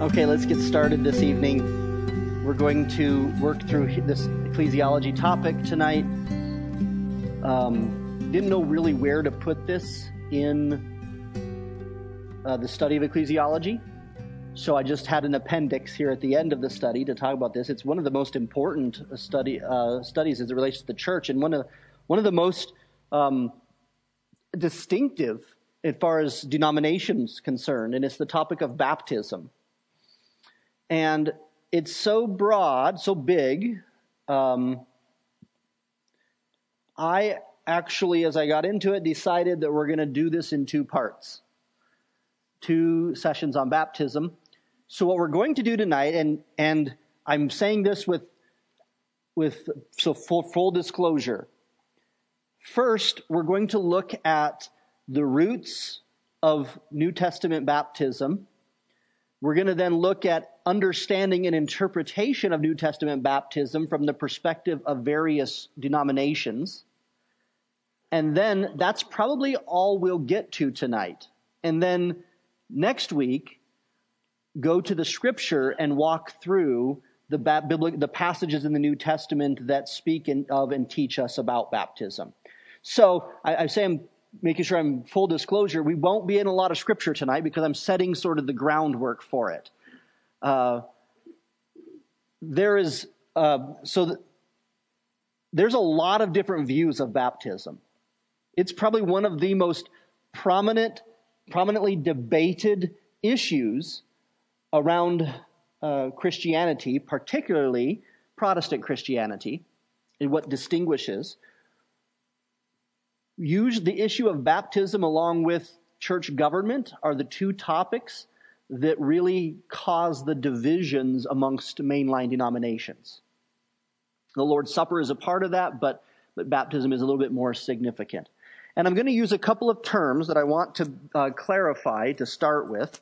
Okay, let's get started this evening. We're going to work through this ecclesiology topic tonight. Didn't know really where to put this in the study of ecclesiology, so I just had an appendix here at the end of the study to talk about this. It's one of the most important studies as it relates to the church, and one of the most distinctive as far as denominations concerned, and it's the topic of baptism. And it's so broad, so big. I actually, as I got into it, decided that we're going to do this in two parts. 2 sessions on baptism. So what we're going to do tonight, and I'm saying this with full disclosure. First, we're going to look at the roots of New Testament baptism. We're going to then look at understanding and interpretation of New Testament baptism from the perspective of various denominations. And then that's probably all we'll get to tonight. And then next week, go to the Scripture and walk through the passages in the New Testament that speak of and teach us about baptism. So I say I'm making sure I'm full disclosure. We won't be in a lot of Scripture tonight because I'm setting sort of the groundwork for it. There's a lot of different views of baptism. It's probably one of the most prominently debated issues around Christianity, particularly Protestant Christianity, and what distinguishes. The issue of baptism along with church government are the two topics that really cause the divisions amongst mainline denominations. The Lord's Supper is a part of that, but baptism is a little bit more significant. And I'm going to use a couple of terms that I want to clarify to start with.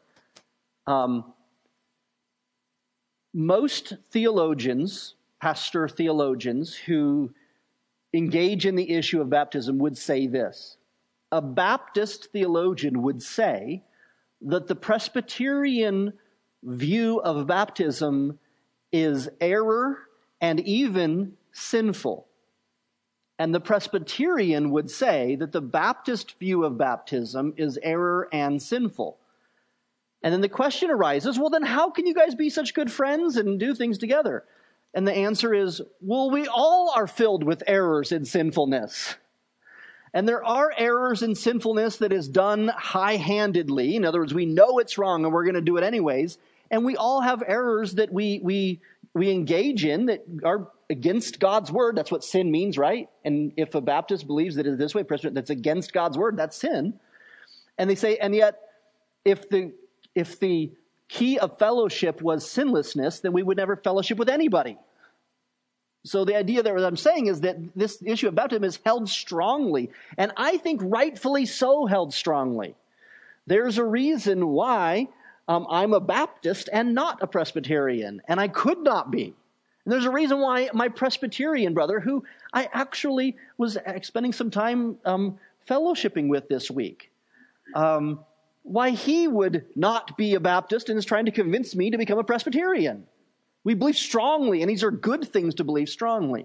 Most theologians, pastor theologians, who engage in the issue of baptism would say this. A Baptist theologian would say that the Presbyterian view of baptism is error and even sinful. And the Presbyterian would say that the Baptist view of baptism is error and sinful. And then the question arises, well, then how can you guys be such good friends and do things together? And the answer is, well, we all are filled with errors and sinfulness. And there are errors and sinfulness that is done high-handedly. In other words, we know it's wrong and we're going to do it anyways. And we all have errors that we engage in that are against God's word. That's what sin means, right? And if a Baptist believes that it is this way, that's against God's word, that's sin. And they say, and yet, if the key of fellowship was sinlessness, then we would never fellowship with anybody. So the idea that I'm saying is that this issue of baptism is held strongly, and I think rightfully so held strongly. There's a reason why I'm a Baptist and not a Presbyterian, and I could not be. And there's a reason why my Presbyterian brother, who I actually was spending some time fellowshipping with this week, why he would not be a Baptist and is trying to convince me to become a Presbyterian. We believe strongly, and these are good things to believe strongly.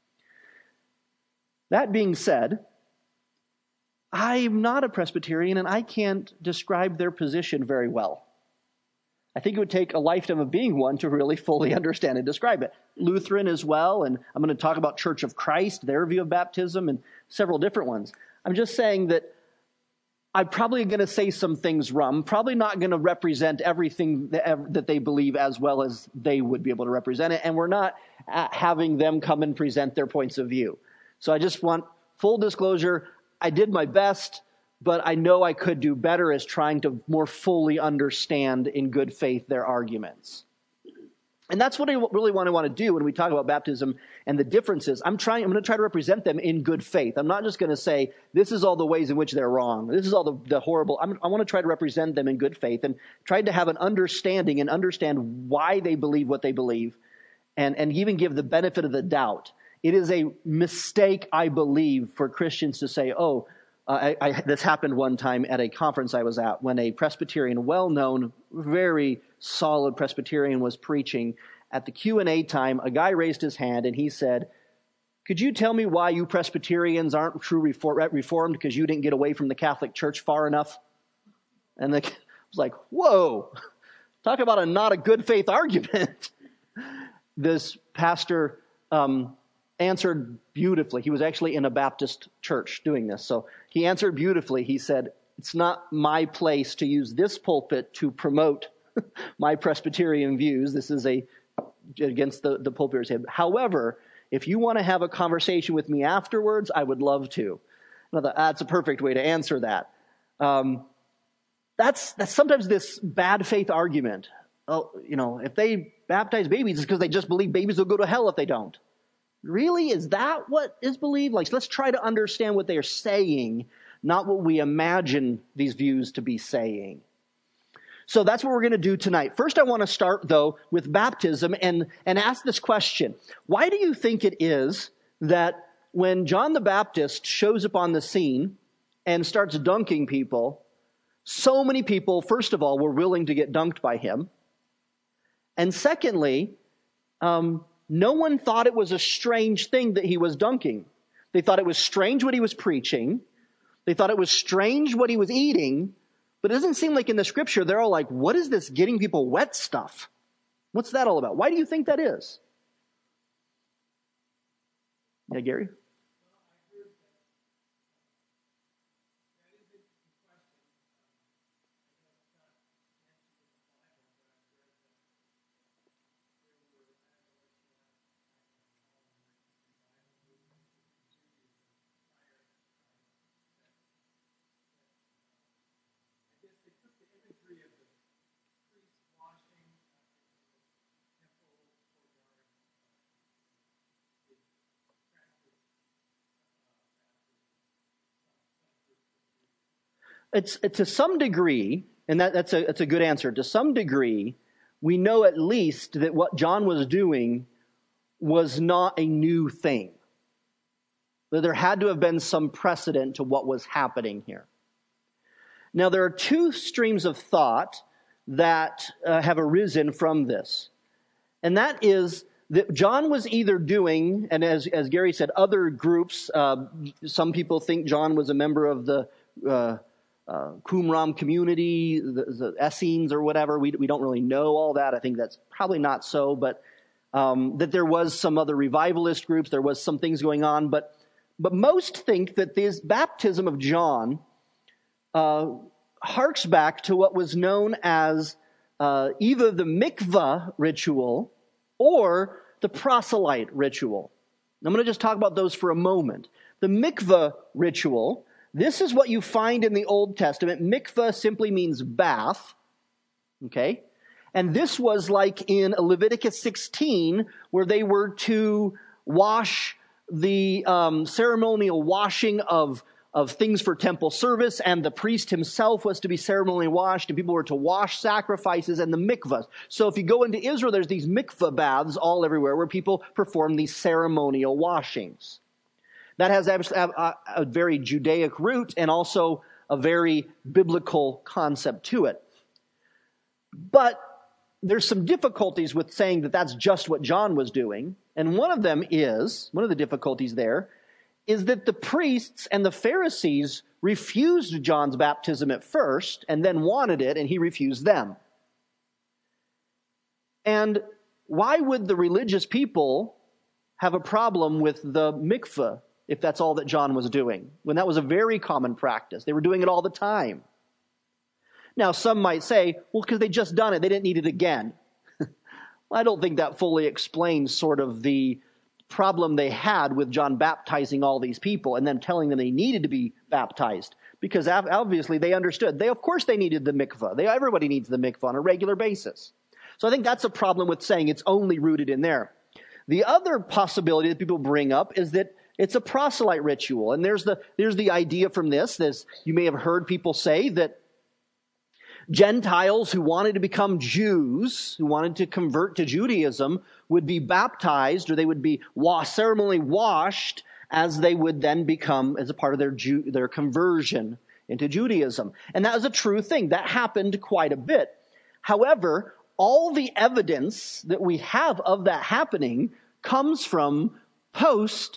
That being said, I'm not a Presbyterian, and I can't describe their position very well. I think it would take a lifetime of being one to really fully understand and describe it. Lutheran as well, and I'm going to talk about Church of Christ, their view of baptism, and several different ones. I'm just saying that I'm probably going to say some things wrong. I'm probably not going to represent everything that they believe as well as they would be able to represent it. And we're not having them come and present their points of view. So I just want full disclosure. I did my best, but I know I could do better as trying to more fully understand in good faith their arguments. And that's what I really want to do when we talk about baptism and the differences. I'm going to try to represent them in good faith. I'm not just going to say, this is all the ways in which they're wrong. This is all the horrible. I want to try to represent them in good faith and try to have an understanding and understand why they believe what they believe and even give the benefit of the doubt. It is a mistake, I believe, for Christians to say, this happened one time at a conference I was at when a Presbyterian, well-known, very solid Presbyterian was preaching, at the Q&A time, a guy raised his hand and he said, "Could you tell me why you Presbyterians aren't true Reformed because you didn't get away from the Catholic Church far enough?" And I was like, whoa, talk about not a good faith argument. This pastor answered beautifully. He was actually in a Baptist church doing this. So he answered beautifully. He said, "It's not my place to use this pulpit to promote my Presbyterian views. This is against the pulpit. However, if you want to have a conversation with me afterwards, I would love to." Now, that's a perfect way to answer that. That's sometimes this bad faith argument. Oh, if they baptize babies, it's because they just believe babies will go to hell if they don't. Really? Is that what is believed? Let's try to understand what they are saying, not what we imagine these views to be saying. So that's what we're going to do tonight. First, I want to start, though, with baptism and ask this question. Why do you think it is that when John the Baptist shows up on the scene and starts dunking people, so many people, first of all, were willing to get dunked by him? And secondly, no one thought it was a strange thing that he was dunking. They thought it was strange what he was preaching. They thought it was strange what he was eating. But it doesn't seem like in the scripture they're all like, what is this getting people wet stuff? What's that all about? Why do you think that is? Yeah, Gary? It's to some degree, and that's a good answer. To some degree, we know at least that what John was doing was not a new thing. That there had to have been some precedent to what was happening here. Now, there are two streams of thought that have arisen from this. And that is that John was either doing, and as Gary said, other groups, some people think John was a member of the Qumran community, the Essenes or whatever. We don't really know all that. I think that's probably not so, but that there was some other revivalist groups. There was some things going on, but most think that this baptism of John harks back to what was known as either the mikvah ritual or the proselyte ritual. I'm going to just talk about those for a moment. The mikvah ritual, this is what you find in the Old Testament. Mikvah simply means bath, okay? And this was like in Leviticus 16, where they were to wash the ceremonial washing of things for temple service, and the priest himself was to be ceremonially washed, and people were to wash sacrifices and the mikvahs. So if you go into Israel, there's these mikvah baths all everywhere where people perform these ceremonial washings. That has a very Judaic root and also a very biblical concept to it. But there's some difficulties with saying that that's just what John was doing. And one of the difficulties there is that the priests and the Pharisees refused John's baptism at first and then wanted it, and he refused them. And why would the religious people have a problem with the mikveh if that's all that John was doing, when that was a very common practice? They were doing it all the time. Now, some might say, well, because they just done it, they didn't need it again. Well, I don't think that fully explains sort of the problem they had with John baptizing all these people and then telling them they needed to be baptized. Because obviously they understood. Of course they needed the mikvah. Everybody needs the mikvah on a regular basis. So I think that's a problem with saying it's only rooted in there. The other possibility that people bring up is that it's a proselyte ritual. And there's the idea from this. You may have heard people say that Gentiles who wanted to become Jews, who wanted to convert to Judaism, would be baptized, or they would be ceremonially washed, as they would then become as a part of their conversion into Judaism. And that was a true thing. That happened quite a bit. However, all the evidence that we have of that happening comes from post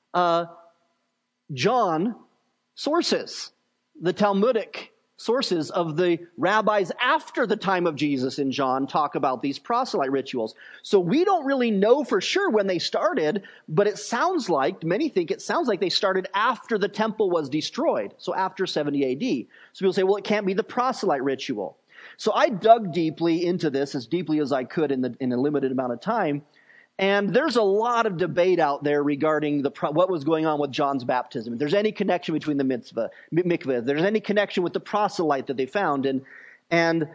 John sources, the Talmudic sources of the rabbis after the time of Jesus in John talk about these proselyte rituals. So we don't really know for sure when they started, but it sounds like, many think it sounds like they started after the temple was destroyed. So after 70 AD. So people say, well, it can't be the proselyte ritual. So I dug deeply into this, as deeply as I could in a limited amount of time. And there's a lot of debate out there regarding what was going on with John's baptism. If there's any connection between the mikveh, if there's any connection with the proselyte that they found. And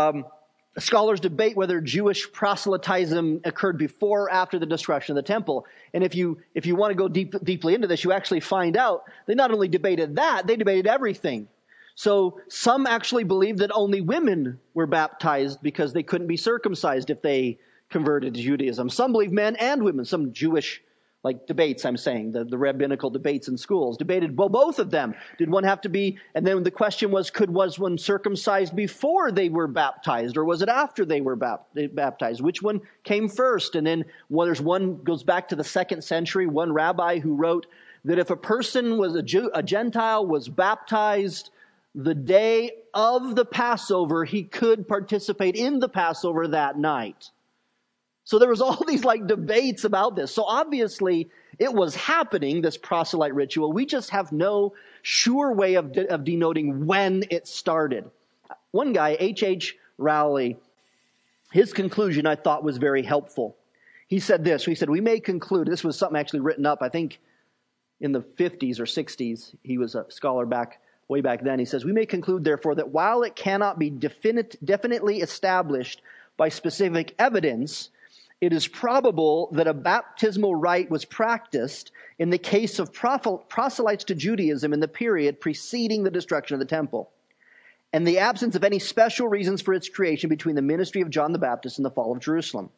scholars debate whether Jewish proselytism occurred before or after the destruction of the temple. And if you want to go deeply into this, you actually find out they not only debated that, they debated everything. So some actually believed that only women were baptized because they couldn't be circumcised if they converted to Judaism. Some believe men and women. Some Jewish debates, I'm saying, the rabbinical debates in schools, debated both of them. Did one have to be, and then the question was one circumcised before they were baptized, or was it after they were baptized? Which one came first? And then there's one goes back to the 2nd century, one rabbi who wrote that if a person was a Gentile, was baptized the day of the Passover, he could participate in the Passover that night. So there was all these debates about this. So obviously it was happening, this proselyte ritual. We just have no sure way of denoting when it started. One guy, H.H. Rowley, his conclusion I thought was very helpful. He said this, he said, we may conclude, this was something actually written up, I think in the 50s or 60s. He was a scholar way back then. He says, we may conclude therefore that while it cannot be definitely established by specific evidence, it is probable that a baptismal rite was practiced in the case of proselytes to Judaism in the period preceding the destruction of the temple, and the absence of any special reasons for its creation between the ministry of John the Baptist and the fall of Jerusalem.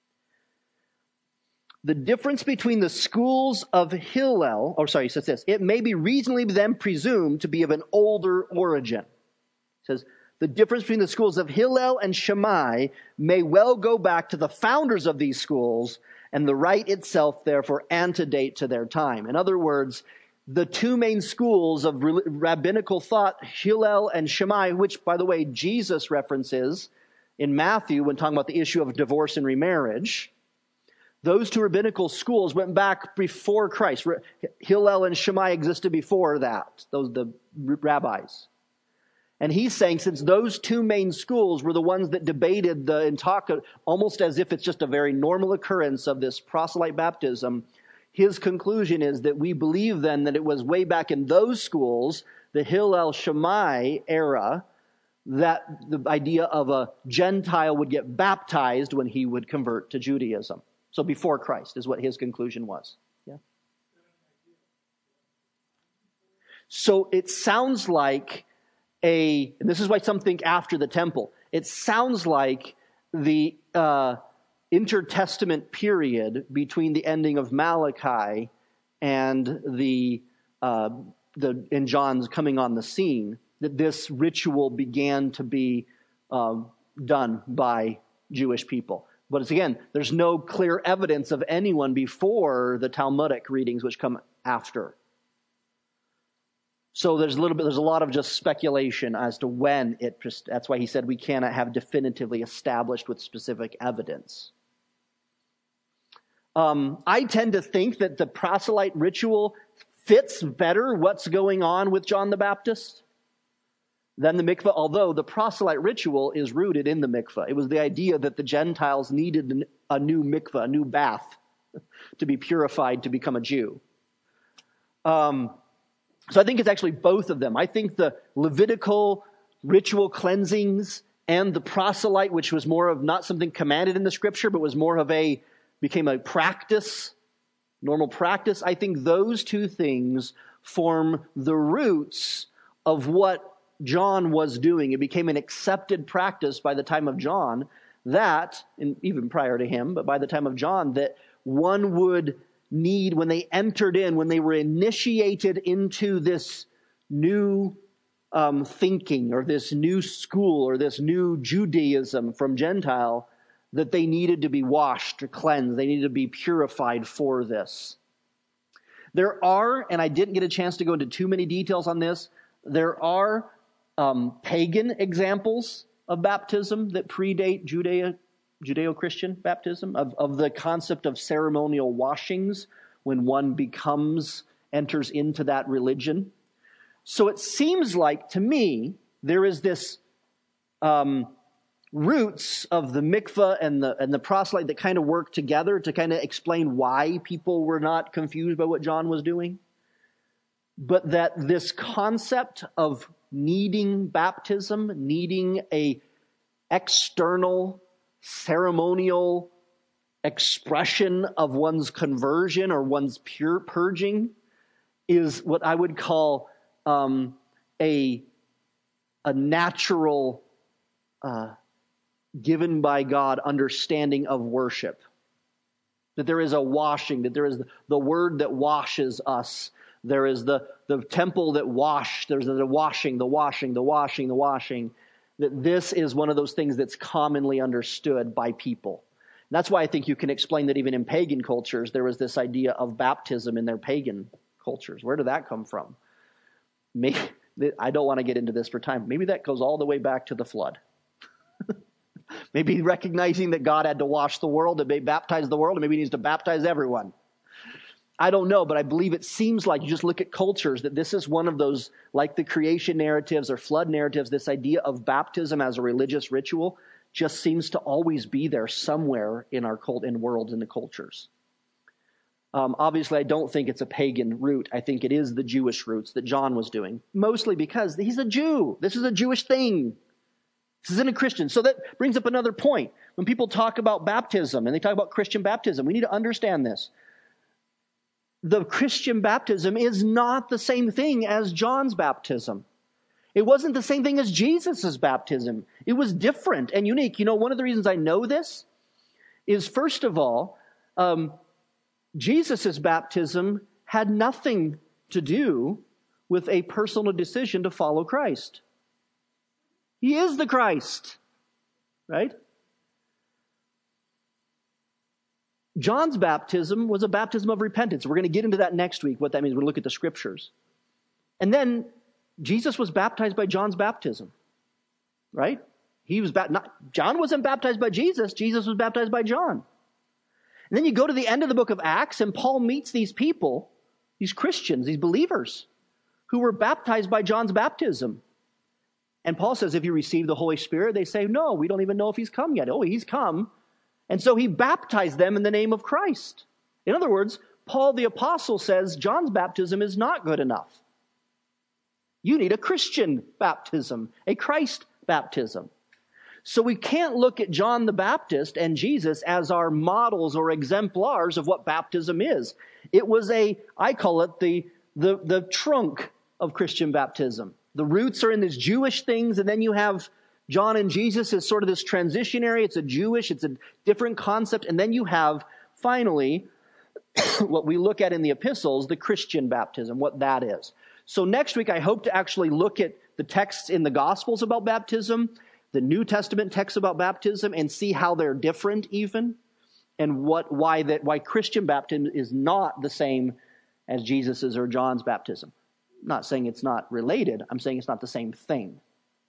The difference between the schools of Hillel, he says this, it may be reasonably then presumed to be of an older origin. He says, the difference between the schools of Hillel and Shammai may well go back to the founders of these schools, and the rite itself, therefore, antedate to their time. In other words, the two main schools of rabbinical thought, Hillel and Shammai, which, by the way, Jesus references in Matthew when talking about the issue of divorce and remarriage, those two rabbinical schools went back before Christ. Hillel and Shammai existed before that, the rabbis. And he's saying since those two main schools were the ones that debated and talked almost as if it's just a very normal occurrence of this proselyte baptism, his conclusion is that we believe then that it was way back in those schools, the Hillel Shammai era, that the idea of a Gentile would get baptized when he would convert to Judaism. So before Christ is what his conclusion was. Yeah. So it sounds like and this is why some think after the temple. It sounds like the intertestament period between the ending of Malachi and in John's coming on the scene, that this ritual began to be done by Jewish people. But it's, again, there's no clear evidence of anyone before the Talmudic readings, which come after. So there's a lot of just speculation as to when that's why he said we cannot have definitively established with specific evidence. I tend to think that the proselyte ritual fits better what's going on with John the Baptist than the mikveh, although the proselyte ritual is rooted in the mikveh. It was the idea that the Gentiles needed a new mikveh, a new bath, to be purified to become a Jew. So I think it's actually both of them. I think the Levitical ritual cleansings and the proselyte, which was more of not something commanded in the scripture, but was more of became a practice, normal practice. I think those two things form the roots of what John was doing. It became an accepted practice by the time of John that, and even prior to him, but by the time of John, that one would need, when they entered in, when they were initiated into this new thinking or this new school or this new Judaism from Gentile that they needed to be washed or cleansed. They needed to be purified for this. There are, and I didn't get a chance to go into too many details on this, there are pagan examples of baptism that predate Judeo-Christian baptism, of the concept of ceremonial washings when one enters into that religion. So it seems like, to me, there is this roots of the mikveh and the proselyte that kind of work together to kind of explain why people were not confused by what John was doing. But that this concept of needing baptism, needing a external ceremonial expression of one's conversion or one's pure purging is what I would call a natural given by God understanding of worship. That there is a washing, that there is the word that washes us. There is the temple that washed. There's the washing. That this is one of those things that's commonly understood by people. And that's why I think you can explain that even in pagan cultures, there was this idea of baptism in their pagan cultures. Where did that come from? Maybe, I don't want to get into this for time. Maybe that goes all the way back to the flood. Maybe recognizing that God had to wash the world and baptize the world, and maybe he needs to baptize everyone. I don't know, but I believe it seems like you just look at cultures that this is one of those, like the creation narratives or flood narratives, this idea of baptism as a religious ritual just seems to always be there somewhere in our worlds and the cultures. Obviously, I don't think it's a pagan root. I think it is the Jewish roots that John was doing, mostly because he's a Jew. This is a Jewish thing. This isn't a Christian. So that brings up another point. When people talk about baptism and they talk about Christian baptism, we need to understand this. The Christian baptism is not the same thing as John's baptism. It wasn't the same thing as Jesus' baptism. It was different and unique. You know, one of the reasons I know this is, first of all, Jesus' baptism had nothing to do with a personal decision to follow Christ. He is the Christ, right? John's baptism was a baptism of repentance. We're going to get into that next week, what that means. We'll look at the scriptures. And then Jesus was baptized by John's baptism, right? John wasn't baptized by Jesus. Jesus was baptized by John. And then you go to the end of the book of Acts, and Paul meets these people, these Christians, these believers, who were baptized by John's baptism. And Paul says, if you receive the Holy Spirit, they say, no, we don't even know if he's come yet. Oh, he's come. And so he baptized them in the name of Christ. In other words, Paul the apostle says John's baptism is not good enough. You need a Christian baptism, a Christ baptism. So we can't look at John the Baptist and Jesus as our models or exemplars of what baptism is. It was I call it the trunk of Christian baptism. The roots are in these Jewish things, and then you have John and Jesus as sort of this transitionary. It's a different concept. And then you have, finally, what we look at in the epistles, the Christian baptism, what that is. So next week, I hope to actually look at the texts in the Gospels about baptism, the New Testament texts about baptism, and see how they're different even, and why Christian baptism is not the same as Jesus's or John's baptism. I'm not saying it's not related. I'm saying it's not the same thing.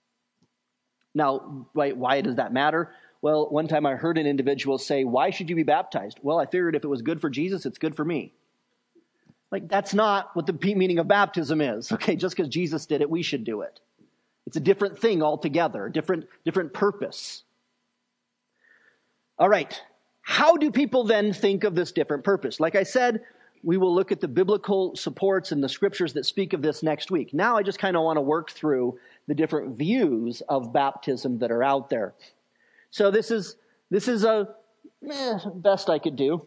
Now, why does that matter? Well, one time I heard an individual say, why should you be baptized? Well, I figured if it was good for Jesus, it's good for me. That's not what the meaning of baptism is. Okay, just because Jesus did it, we should do it. It's a different thing altogether, different purpose. All right, how do people then think of this different purpose? Like I said, we will look at the biblical supports and the scriptures that speak of this next week. Now I just kind of want to work through the different views of baptism that are out there. So this is best I could do.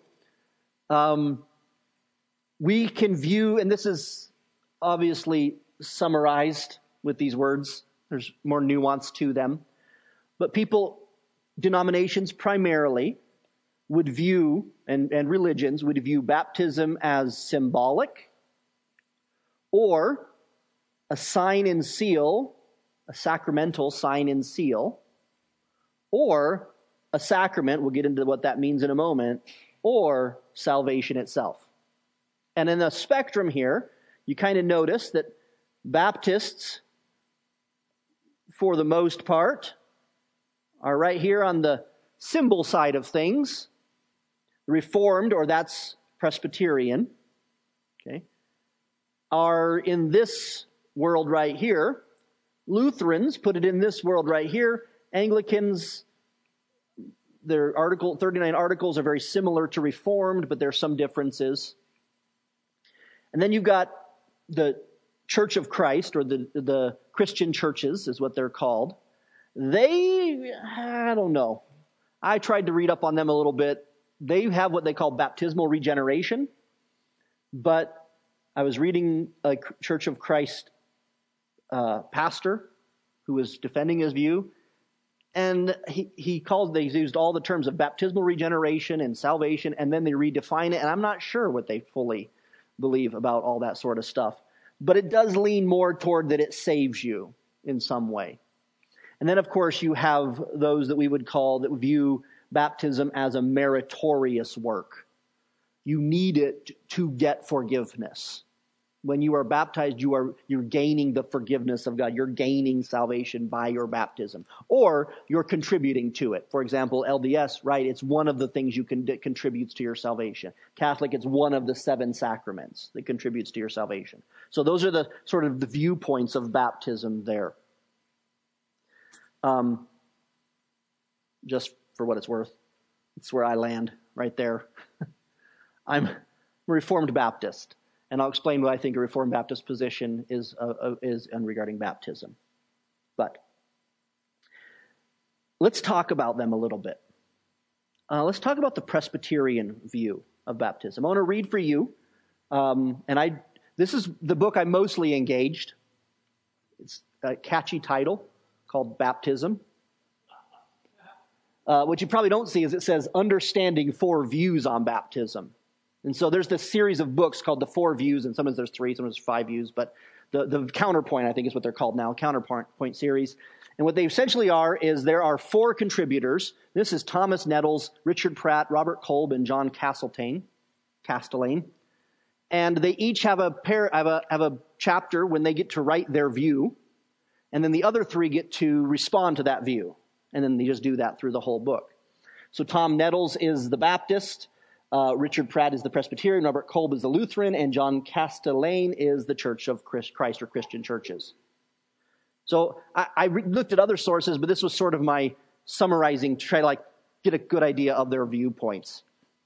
We can view, and this is obviously summarized with these words. There's more nuance to them. But denominations primarily would view, and religions would view baptism as symbolic or a sign and seal, a sacramental sign and seal, or a sacrament, we'll get into what that means in a moment, or salvation itself. And in the spectrum here, you kind of notice that Baptists, for the most part, are right here on the symbol side of things. Reformed, or that's Presbyterian, okay, are in this world right here. Lutherans put it in this world right here. Anglicans, their 39 articles are very similar to Reformed, but there's some differences. And then you've got the Church of Christ, or the Christian churches is what they're called. I don't know. I tried to read up on them a little bit. They have what they call baptismal regeneration. But I was reading a Church of Christ pastor who was defending his view. And they used all the terms of baptismal regeneration and salvation, and then they redefine it. And I'm not sure what they fully believe about all that sort of stuff. But it does lean more toward that it saves you in some way. And then, of course, you have those that we would call, that view baptism as a meritorious work. You need it to get forgiveness. When you are baptized, you're gaining the forgiveness of God. You're gaining salvation by your baptism. Or you're contributing to it. For example, LDS, right? It's one of the things that contributes to your salvation. Catholic, it's one of the 7 sacraments that contributes to your salvation. So those are the sort of the viewpoints of baptism there. Just for what it's worth, it's where I land, right there. I'm a Reformed Baptist. And I'll explain what I think a Reformed Baptist position is regarding baptism. But let's talk about them a little bit. Let's talk about the Presbyterian view of baptism. I want to read for you, this is the book I'm mostly engaged. It's a catchy title called Baptism. What you probably don't see is it says Understanding 4 Views on Baptism. And so there's this series of books called the 4 Views, and sometimes there's 3, sometimes there's 5 views, but the Counterpoint, I think, is what they're called now, Counterpoint series. And what they essentially are is there are 4 contributors. This is Thomas Nettles, Richard Pratt, Robert Kolb, and John Castelein. And they each have a chapter when they get to write their view, and then the other 3 get to respond to that view. And then they just do that through the whole book. So Tom Nettles is the Baptist, Richard Pratt is the Presbyterian, Robert Kolb is the Lutheran, and John Castelein is the Church of Christ, or Christian churches. So I looked at other sources, but this was sort of my summarizing to try to get a good idea of their viewpoints.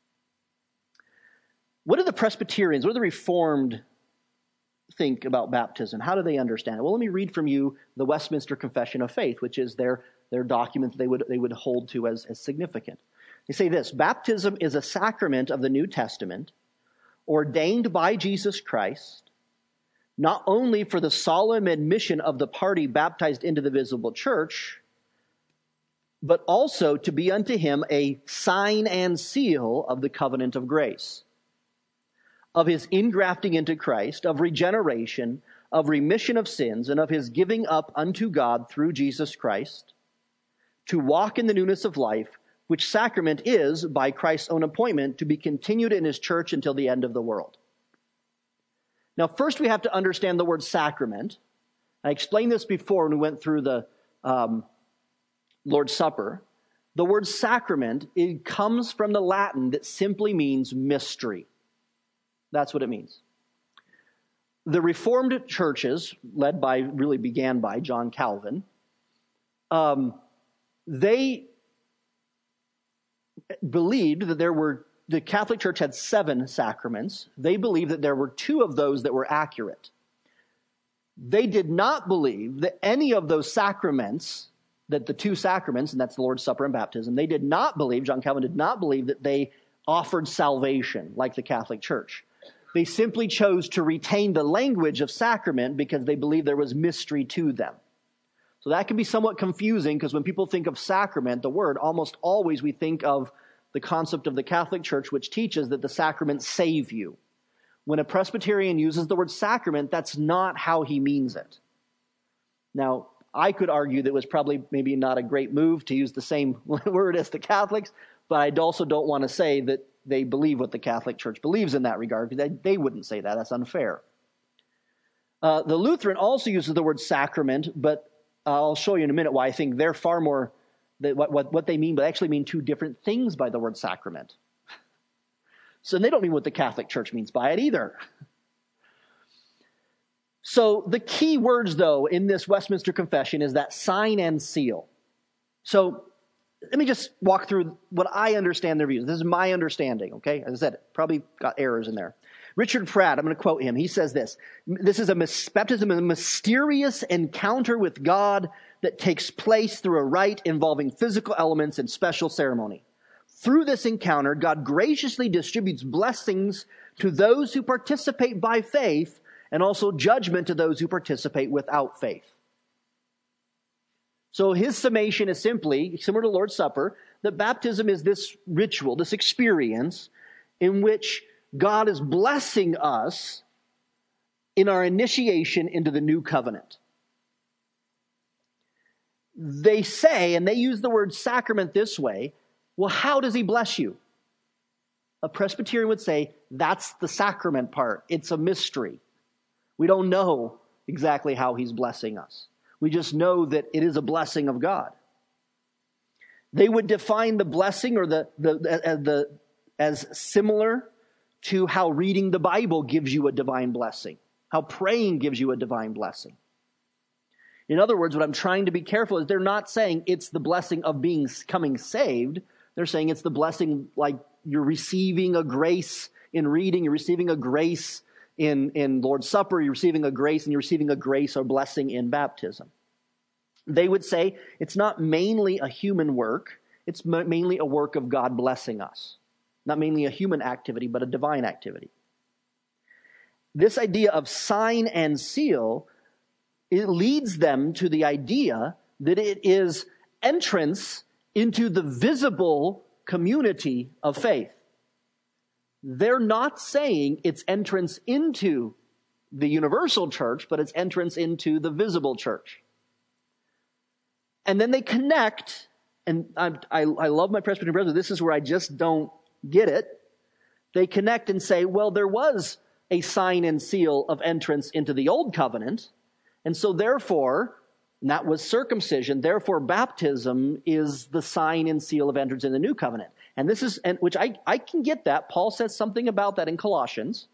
What do the Presbyterians, what do the Reformed think about baptism? How do they understand it? Well, let me read from you the Westminster Confession of Faith, which is their document that they would hold to as significant. They say this: baptism is a sacrament of the New Testament ordained by Jesus Christ, not only for the solemn admission of the party baptized into the visible church, but also to be unto him a sign and seal of the covenant of grace, of his ingrafting into Christ, of regeneration, of remission of sins, and of his giving up unto God through Jesus Christ, to walk in the newness of life, which sacrament is, by Christ's own appointment, to be continued in his church until the end of the world. Now, first we have to understand the word sacrament. I explained this before when we went through the Lord's Supper. The word sacrament, it comes from the Latin that simply means mystery. That's what it means. The Reformed churches, began by John Calvin, they believed that the Catholic Church had 7 sacraments. They believed that there were 2 of those that were accurate. They did not believe that any of those sacraments, that the 2 sacraments, and that's the Lord's Supper and baptism, John Calvin did not believe that they offered salvation like the Catholic Church. They simply chose to retain the language of sacrament because they believed there was mystery to them. So that can be somewhat confusing because when people think of sacrament, the word, almost always we think of the concept of the Catholic Church, which teaches that the sacraments save you. when a Presbyterian uses the word sacrament, that's not how he means it. Now, I could argue that it was probably maybe not a great move to use the same word as the Catholics, but I also don't want to say that they believe what the Catholic Church believes in that regard, because they wouldn't say that. That's unfair. The Lutheran also uses the word sacrament, but I'll show you in a minute why I think they're far more, what they mean, but actually mean two different things by the word sacrament. So they don't mean what the Catholic Church means by it either. So the key words, though, in this Westminster Confession is that sign and seal. So let me just walk through what I understand their views. This is my understanding, okay? As I said, probably got errors in there. Richard Pratt, I'm going to quote him. He says this: "This is baptism, a mysterious encounter with God that takes place through a rite involving physical elements and special ceremony. Through this encounter, God graciously distributes blessings to those who participate by faith, and also judgment to those who participate without faith." So his summation is simply, similar to Lord's Supper, that baptism is this ritual, this experience in which God is blessing us in our initiation into the new covenant. They say, and they use the word sacrament this way, well, how does he bless you? A Presbyterian would say, that's the sacrament part. It's a mystery. We don't know exactly how he's blessing us. We just know that it is a blessing of God. They would define the blessing or as similar to how reading the Bible gives you a divine blessing, how praying gives you a divine blessing. In other words, what I'm trying to be careful is they're not saying it's the blessing of becoming saved. They're saying it's the blessing like you're receiving a grace in reading, you're receiving a grace in Lord's Supper, you're receiving a grace, and you're receiving a grace or blessing in baptism. They would say it's not mainly a human work, it's mainly a work of God blessing us. Not mainly a human activity, but a divine activity. This idea of sign and seal, it leads them to the idea that it is entrance into the visible community of faith. They're not saying it's entrance into the universal church, but it's entrance into the visible church. And then they connect, and I love my Presbyterian brothers, this is where I just don't get it. They connect and say, well, there was a sign and seal of entrance into the old covenant, and so therefore, and that was circumcision, therefore baptism is the sign and seal of entrance in the new covenant. And this is, which I can get that. Paul says something about that in Colossians,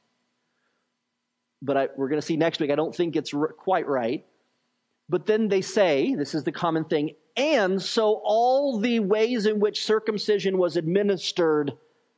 but we're going to see next week, I don't think it's quite right. But then they say, this is the common thing, and so all the ways in which circumcision was administered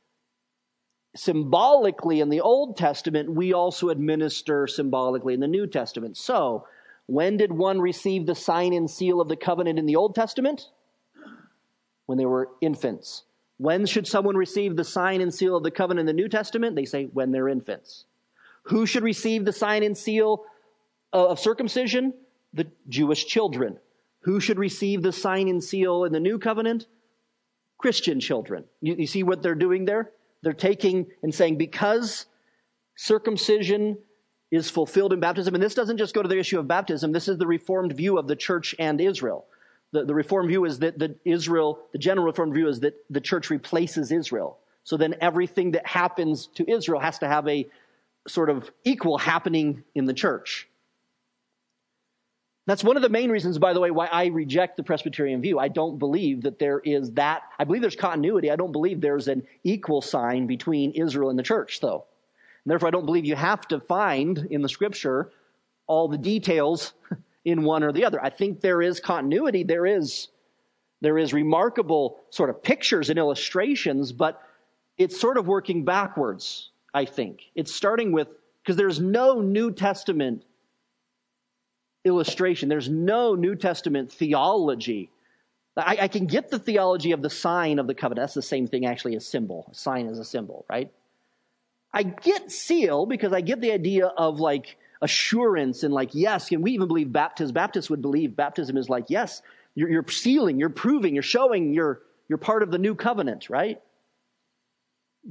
symbolically in the Old Testament, we also administer symbolically in the New Testament. So, when did one receive the sign and seal of the covenant in the Old Testament? When they were infants. When should someone receive the sign and seal of the covenant in the New Testament? They say when they're infants. Who should receive the sign and seal of circumcision? The Jewish children. Who should receive the sign and seal in the New Covenant? Christian children. You see what they're doing there? They're taking and saying because circumcision is fulfilled in baptism, and this doesn't just go to the issue of baptism, this is the Reformed view of the church and Israel. The Reformed view is that the general Reformed view is that the church replaces Israel. So then everything that happens to Israel has to have a sort of equal happening in the church. That's one of the main reasons, by the way, why I reject the Presbyterian view. I don't believe that there is that. I believe there's continuity. I don't believe there's an equal sign between Israel and the church, though. And therefore, I don't believe you have to find in the Scripture all the details in one or the other. I think there is continuity. There is remarkable sort of pictures and illustrations, but it's sort of working backwards, I think. It's starting with, because there's no New Testament illustration. There's no New Testament theology. I can get the theology of the sign of the covenant. That's the same thing actually as symbol. A sign is a symbol, right? I get seal because I get the idea of like assurance and like, yes, and we even believe Baptists would believe baptism is like, yes, you're sealing, you're proving, you're showing you're part of the new covenant, right? But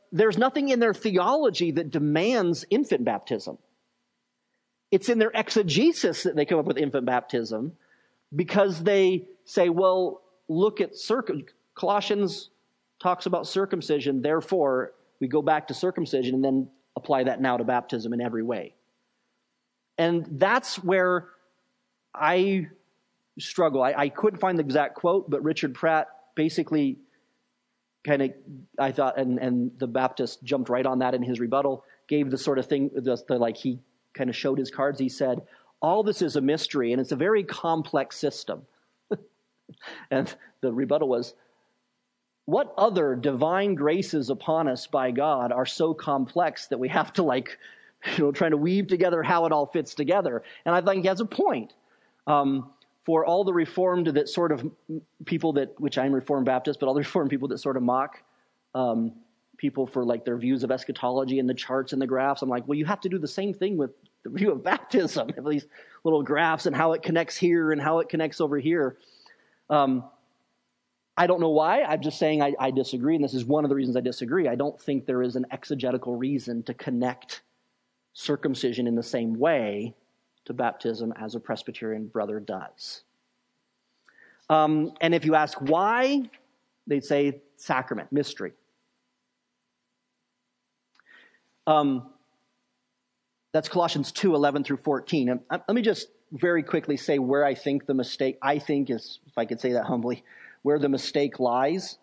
there's nothing in their theology that demands infant baptism. It's in their exegesis that they come up with infant baptism, because they say, well, look at Colossians talks about circumcision, therefore we go back to circumcision and then apply that now to baptism in every way. And that's where I struggle. I couldn't find the exact quote, but Richard Pratt basically kind of, I thought, and the Baptist jumped right on that in his rebuttal, gave the sort of thing, like he kind of showed his cards. He said, all this is a mystery, and it's a very complex system. And the rebuttal was, what other divine graces upon us by God are so complex that we have to trying to weave together how it all fits together? And I think he has a point. For all the Reformed that sort of people that, which I'm Reformed Baptist, but all the Reformed people that sort of mock people for their views of eschatology and the charts and the graphs, I'm like, well, you have to do the same thing with the view of baptism. Have these little graphs and how it connects here and how it connects over here. I don't know why. I'm just saying I disagree, and this is one of the reasons I disagree. I don't think there is an exegetical reason to connect circumcision in the same way to baptism as a Presbyterian brother does. And if you ask why, they'd say sacrament, mystery. That's Colossians 2:11 through 14. And let me just very quickly say where I think the mistake, is, if I could say that humbly, where the mistake lies.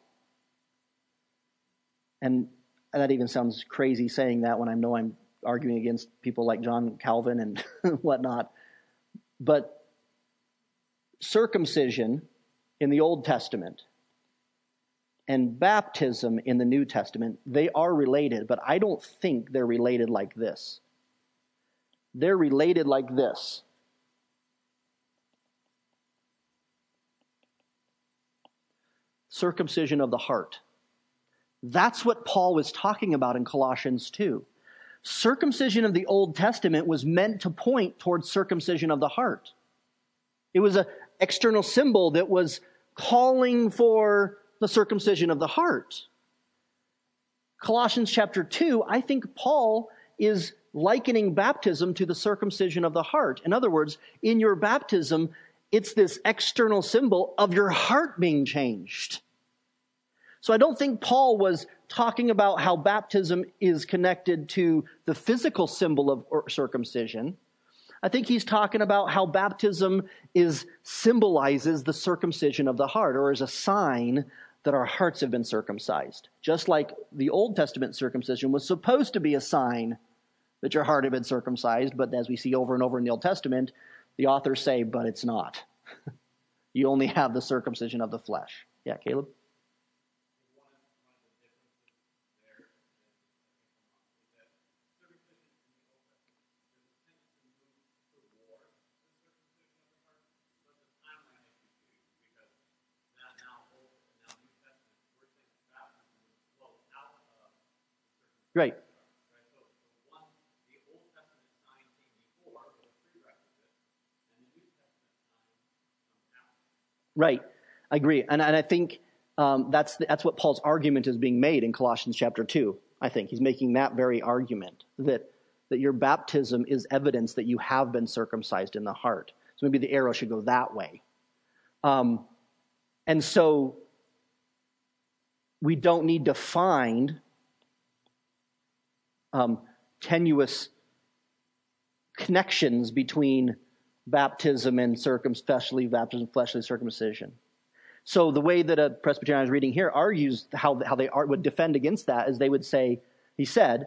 And that even sounds crazy saying that when I know I'm arguing against people like John Calvin and whatnot. But circumcision in the Old Testament and baptism in the New Testament, they are related, but I don't think they're related like this. They're related like this. Circumcision of the heart. That's what Paul was talking about in Colossians 2. Circumcision of the Old Testament was meant to point towards circumcision of the heart. It was an external symbol that was calling for the circumcision of the heart. Colossians chapter 2, I think Paul is likening baptism to the circumcision of the heart. In other words, in your baptism, it's this external symbol of your heart being changed. So I don't think Paul was talking about how baptism is connected to the physical symbol of circumcision. I think he's talking about how baptism symbolizes the circumcision of the heart, or is a sign that our hearts have been circumcised. Just like the Old Testament circumcision was supposed to be a sign that your heart had been circumcised, but as we see over and over in the Old Testament, the authors say, but it's not. You only have the circumcision of the flesh. Yeah, Caleb? Right. Right. I agree. And I think that's what Paul's argument is being made in Colossians chapter 2. I think he's making that very argument, that your baptism is evidence that you have been circumcised in the heart. So maybe the arrow should go that way. And so we don't need to find tenuous connections between baptism and fleshly circumcision. So the way that a Presbyterian is reading here argues how they would defend against that is they would say, he said,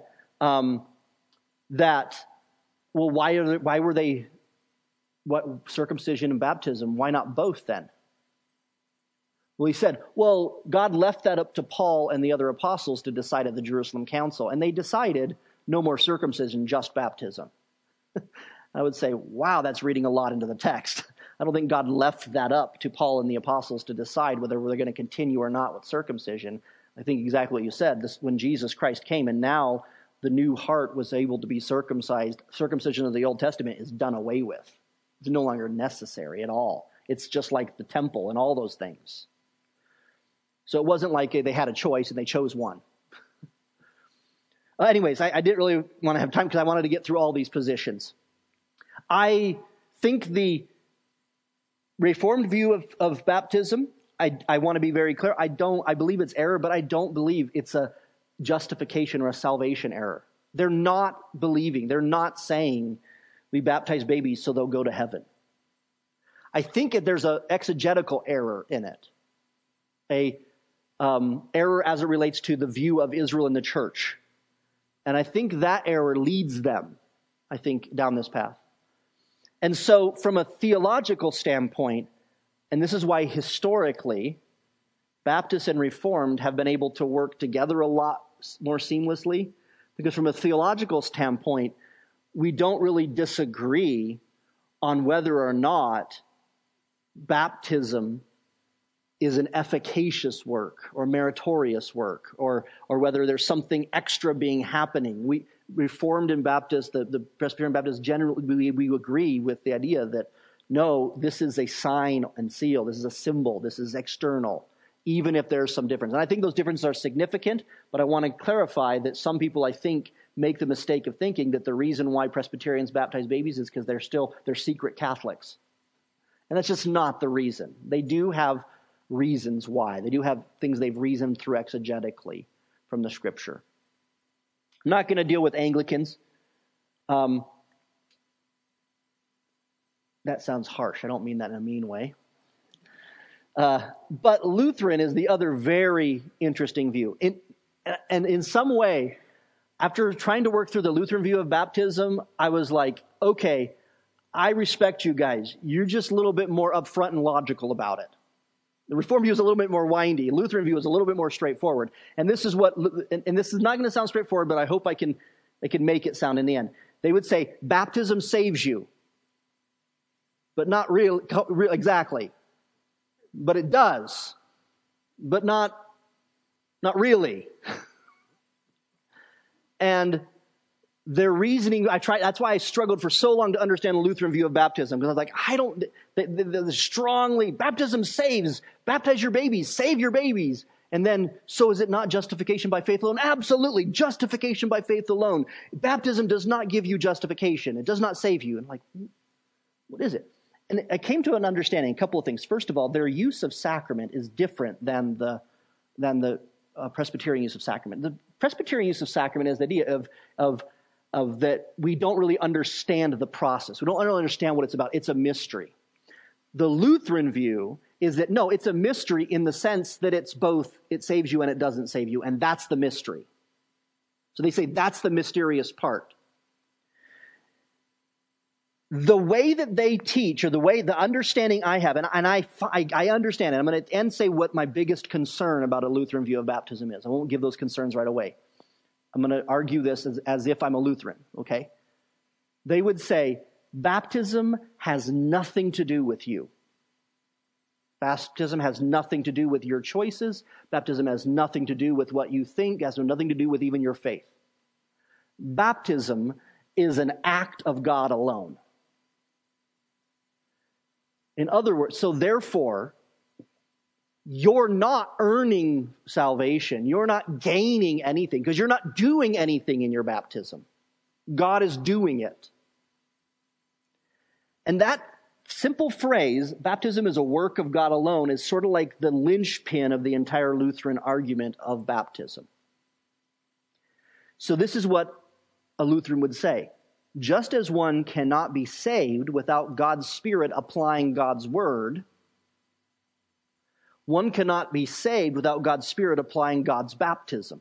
that, well, why were they, what circumcision and baptism? Why not both then? Well, he said, well, God left that up to Paul and the other apostles to decide at the Jerusalem Council, and they decided no more circumcision, just baptism. I would say, wow, that's reading a lot into the text. I don't think God left that up to Paul and the apostles to decide whether they're going to continue or not with circumcision. I think exactly what you said. When Jesus Christ came and now the new heart was able to be circumcised, circumcision of the Old Testament is done away with. It's no longer necessary at all. It's just like the temple and all those things. So it wasn't like they had a choice and they chose one. Anyways, I didn't really want to have time because I wanted to get through all these positions. I think the Reformed view of baptism, I want to be very clear. I believe it's error, but I don't believe it's a justification or a salvation error. They're not believing. They're not saying we baptize babies so they'll go to heaven. I think there's an exegetical error in it. A error as it relates to the view of Israel in the church. And I think that error leads them, down this path. And so from a theological standpoint, and this is why historically Baptists and Reformed have been able to work together a lot more seamlessly, because from a theological standpoint, we don't really disagree on whether or not baptism is an efficacious work or meritorious work, or whether there's something extra being happening. We Reformed and Baptist, the Presbyterian Baptists, generally we agree with the idea that no, this is a sign and seal, this is a symbol, this is external, even if there's some difference. And I think those differences are significant, but I want to clarify that some people, I think, make the mistake of thinking that the reason why Presbyterians baptize babies is because they're secret Catholics. And that's just not the reason. They do have reasons why. They do have things they've reasoned through exegetically from the Scripture. I'm not going to deal with Anglicans. That sounds harsh. I don't mean that in a mean way. But Lutheran is the other very interesting view. And in some way, after trying to work through the Lutheran view of baptism, I was like, okay, I respect you guys. You're just a little bit more upfront and logical about it. The Reformed view is a little bit more windy. The Lutheran view is a little bit more straightforward. And this is this is not going to sound straightforward, but I hope I can make it sound in the end. They would say, baptism saves you. But not real exactly. But it does. But not really. And their reasoning, that's why I struggled for so long to understand the Lutheran view of baptism. Because I was like, they strongly, baptism saves, baptize your babies, save your babies. And then, so is it not justification by faith alone? Absolutely, justification by faith alone. Baptism does not give you justification. It does not save you. And what is it? And I came to an understanding, a couple of things. First of all, their use of sacrament is different than the Presbyterian use of sacrament. The Presbyterian use of sacrament is the idea of that we don't really understand the process. We don't really understand what it's about. It's a mystery. The Lutheran view is that, no, it's a mystery in the sense that it's both, it saves you and it doesn't save you, and that's the mystery. So they say that's the mysterious part. The way that they teach, or the understanding I have, and I understand it. I'm going to say what my biggest concern about a Lutheran view of baptism is. I won't give those concerns right away. I'm going to argue this as if I'm a Lutheran, okay? They would say, baptism has nothing to do with you. Baptism has nothing to do with your choices. Baptism has nothing to do with what you think. It has nothing to do with even your faith. Baptism is an act of God alone. In other words, so therefore, you're not earning salvation. You're not gaining anything because you're not doing anything in your baptism. God is doing it. And that simple phrase, baptism is a work of God alone, is sort of like the linchpin of the entire Lutheran argument of baptism. So this is what a Lutheran would say. Just as one cannot be saved without God's Spirit applying God's word, one cannot be saved without God's Spirit applying God's baptism.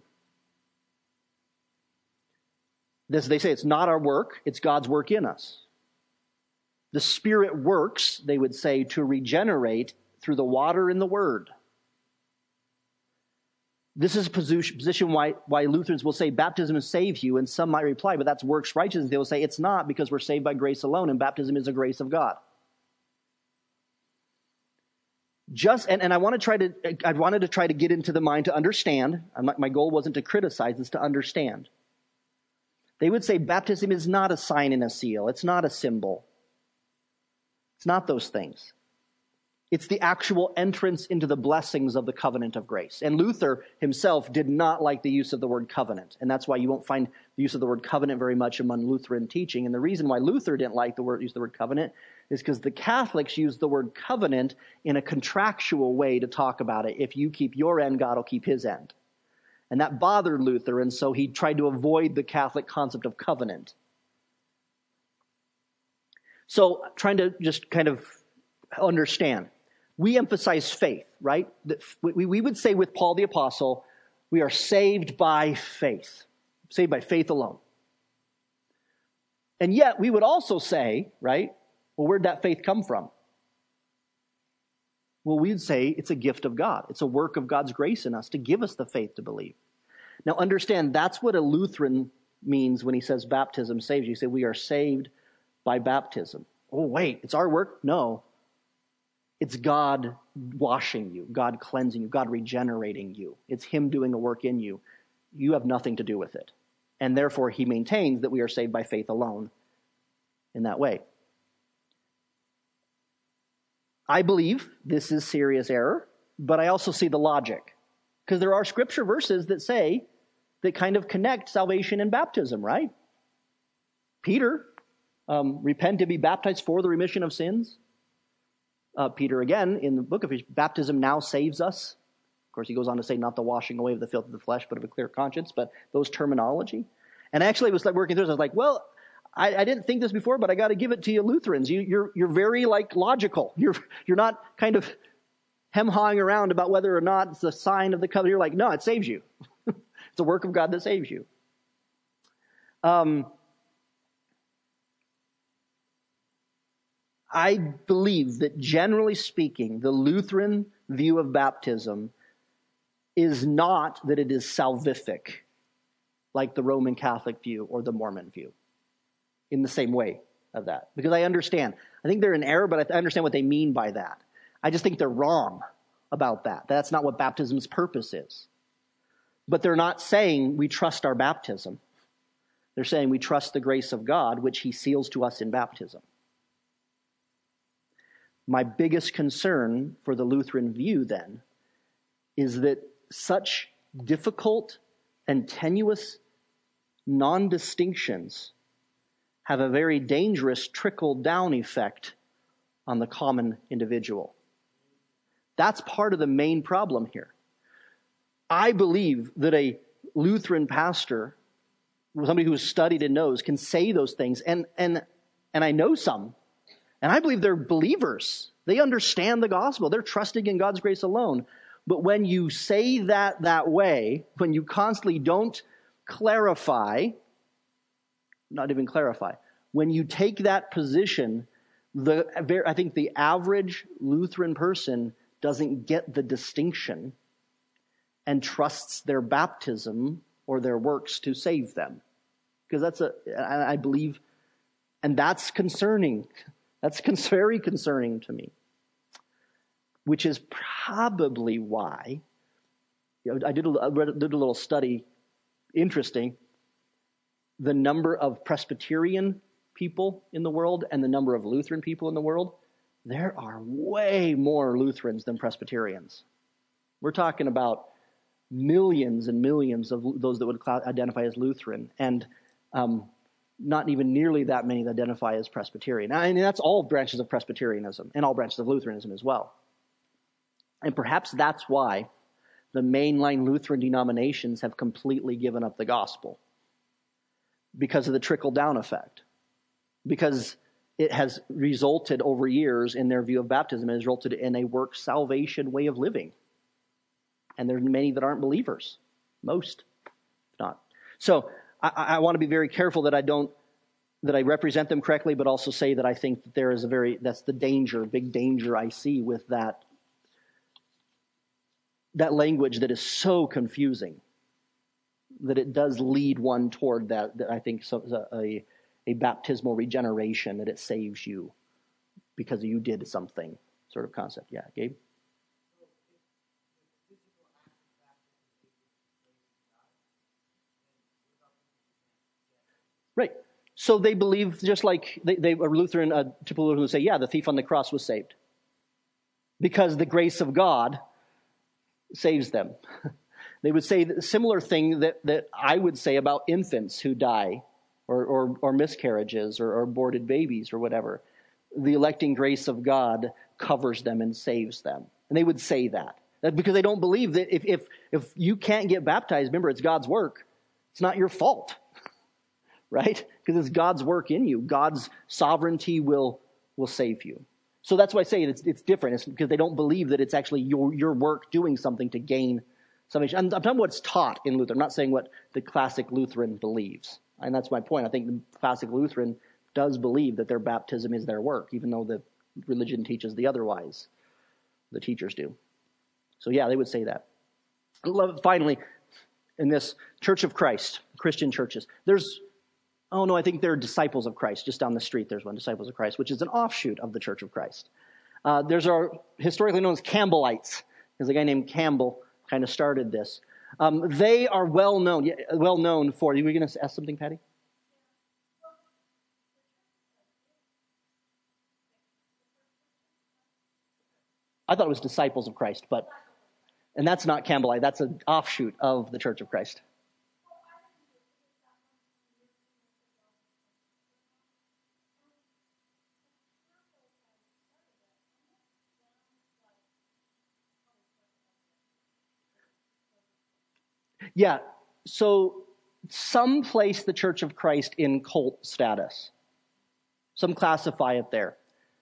This, they say, it's not our work, it's God's work in us. The Spirit works, they would say, to regenerate through the water and the Word. This is a position why Lutherans will say baptism saves you, and some might reply, but that's works righteousness. They will say it's not, because we're saved by grace alone, and baptism is a grace of God. I wanted to try to get into the mind to understand. My goal wasn't to criticize, it's to understand. They would say baptism is not a sign and a seal. It's not a symbol. It's not those things. It's the actual entrance into the blessings of the covenant of grace. And Luther himself did not like the use of the word covenant. And that's why you won't find the use of the word covenant very much among Lutheran teaching. And the reason why Luther didn't like use the word covenant is because the Catholics use the word covenant in a contractual way to talk about it. If you keep your end, God will keep his end. And that bothered Luther, and so he tried to avoid the Catholic concept of covenant. So trying to just kind of understand. We emphasize faith, right? We would say with Paul the Apostle, we are saved by faith. Saved by faith alone. And yet we would also say, right, well, where'd that faith come from? Well, we'd say it's a gift of God. It's a work of God's grace in us to give us the faith to believe. Now understand, that's what a Lutheran means when he says baptism saves you. He said we are saved by baptism. Oh, wait, it's our work? No. It's God washing you, God cleansing you, God regenerating you. It's him doing a work in you. You have nothing to do with it. And therefore, he maintains that we are saved by faith alone in that way. I believe this is serious error, but I also see the logic. Because there are scripture verses that kind of connect salvation and baptism, right? Peter, repent and be baptized for the remission of sins. Peter, again, in the book of baptism now saves us. Of course, he goes on to say not the washing away of the filth of the flesh, but of a clear conscience, but those terminology. And actually, it was like working through this. I was like, well, I didn't think this before, but I got to give it to you Lutherans. You're very logical. You're not kind of hem-hawing around about whether or not it's a sign of the covenant. You're like, no, it saves you. It's a work of God that saves you. I believe that generally speaking, the Lutheran view of baptism is not that it is salvific, like the Roman Catholic view or the Mormon view, in the same way of that. Because I understand. I think they're in error, but I understand what they mean by that. I just think they're wrong about that. That's not what baptism's purpose is. But they're not saying we trust our baptism. They're saying we trust the grace of God, which he seals to us in baptism. My biggest concern for the Lutheran view, then, is that such difficult and tenuous non-distinctions have a very dangerous trickle-down effect on the common individual. That's part of the main problem here. I believe that a Lutheran pastor, somebody who has studied and knows, can say those things, and I know some. And I believe they're believers. They understand the gospel. They're trusting in God's grace alone. But when you say that way, when you constantly don't clarify, not even clarify, when you take that position, I think the average Lutheran person doesn't get the distinction and trusts their baptism or their works to save them. Because I believe, and that's concerning. That's very concerning to me. Which is probably why, I did a little study, interesting, the number of Presbyterian people in the world and the number of Lutheran people in the world. There are way more Lutherans than Presbyterians. We're talking about millions and millions of those that would identify as Lutheran, and not even nearly that many that identify as Presbyterian. I mean, that's all branches of Presbyterianism and all branches of Lutheranism as well. And perhaps that's why the mainline Lutheran denominations have completely given up the gospel. Because of the trickle-down effect. Because it has resulted over years in their view of baptism, it has resulted in a work salvation way of living. And there are many that aren't believers. Most, if not. So, I want to be very careful that I represent them correctly, but also say that I think that there is that's the danger, big danger I see with that language that is so confusing, that it does lead one toward that I think a baptismal regeneration, that it saves you because you did something sort of concept. Yeah, Gabe? Right. So they believe, just like they are Lutheran, typical Lutheran who say, yeah, the thief on the cross was saved. because the grace of God saves them. They would say a similar thing that I would say about infants who die or miscarriages or aborted babies or whatever. The electing grace of God covers them and saves them. And they would say that. Because they don't believe that if you can't get baptized, remember, it's God's work. It's not your fault, right? Because it's God's work in you. God's sovereignty will save you. So that's why I say it's different. It's because they don't believe that it's actually your work doing something to gain salvation. I'm talking about what's taught in Luther. I'm not saying what the classic Lutheran believes. And that's my point. I think the classic Lutheran does believe that their baptism is their work, even though the religion teaches the otherwise. The teachers do. So yeah, they would say that. Finally, in this Church of Christ, Christian churches, I think there are Disciples of Christ. Just down the street, there's one, Disciples of Christ, which is an offshoot of the Church of Christ. There's our historically known as Campbellites. There's a guy named Campbell kind of started this. They are well known for. You were going to ask something, Patty? I thought it was Disciples of Christ, and that's not Campbellite. That's an offshoot of the Church of Christ. Yeah, so some place the Church of Christ in cult status. Some classify it there.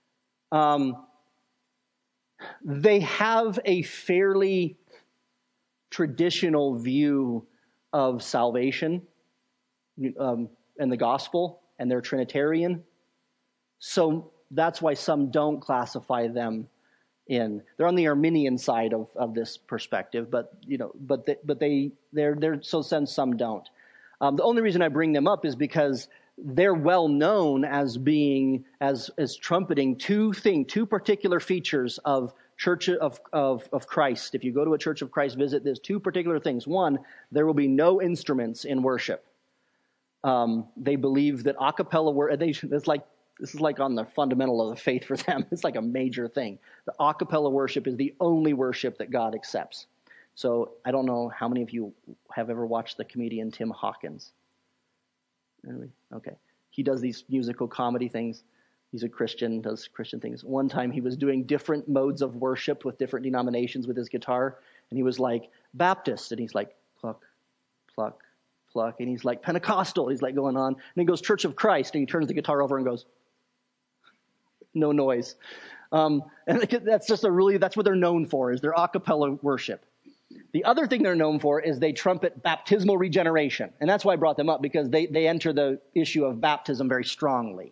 They have a fairly traditional view of salvation and the gospel, and they're Trinitarian. So that's why some don't classify them in. They're on the Arminian side of this perspective, but they're so some don't. The only reason I bring them up is because they're well known as being as trumpeting two particular features of Church of Christ. If you go to a Church of Christ visit, there's two particular things. One, there will be no instruments in worship. They believe that a cappella worship. This is like on the fundamental of the faith for them. It's like a major thing. The a cappella worship is the only worship that God accepts. So I don't know how many of you have ever watched the comedian Tim Hawkins. Okay. He does these musical comedy things. He's a Christian, does Christian things. One time he was doing different modes of worship with different denominations with his guitar. And he was like, Baptist. And he's like, pluck, pluck, pluck. And he's like, Pentecostal. He's like going on. And he goes, Church of Christ. And he turns the guitar over and goes, no noise. And that's what they're known for, is their a cappella worship. The other thing they're known for is they trumpet baptismal regeneration. And that's why I brought them up, because they enter the issue of baptism very strongly.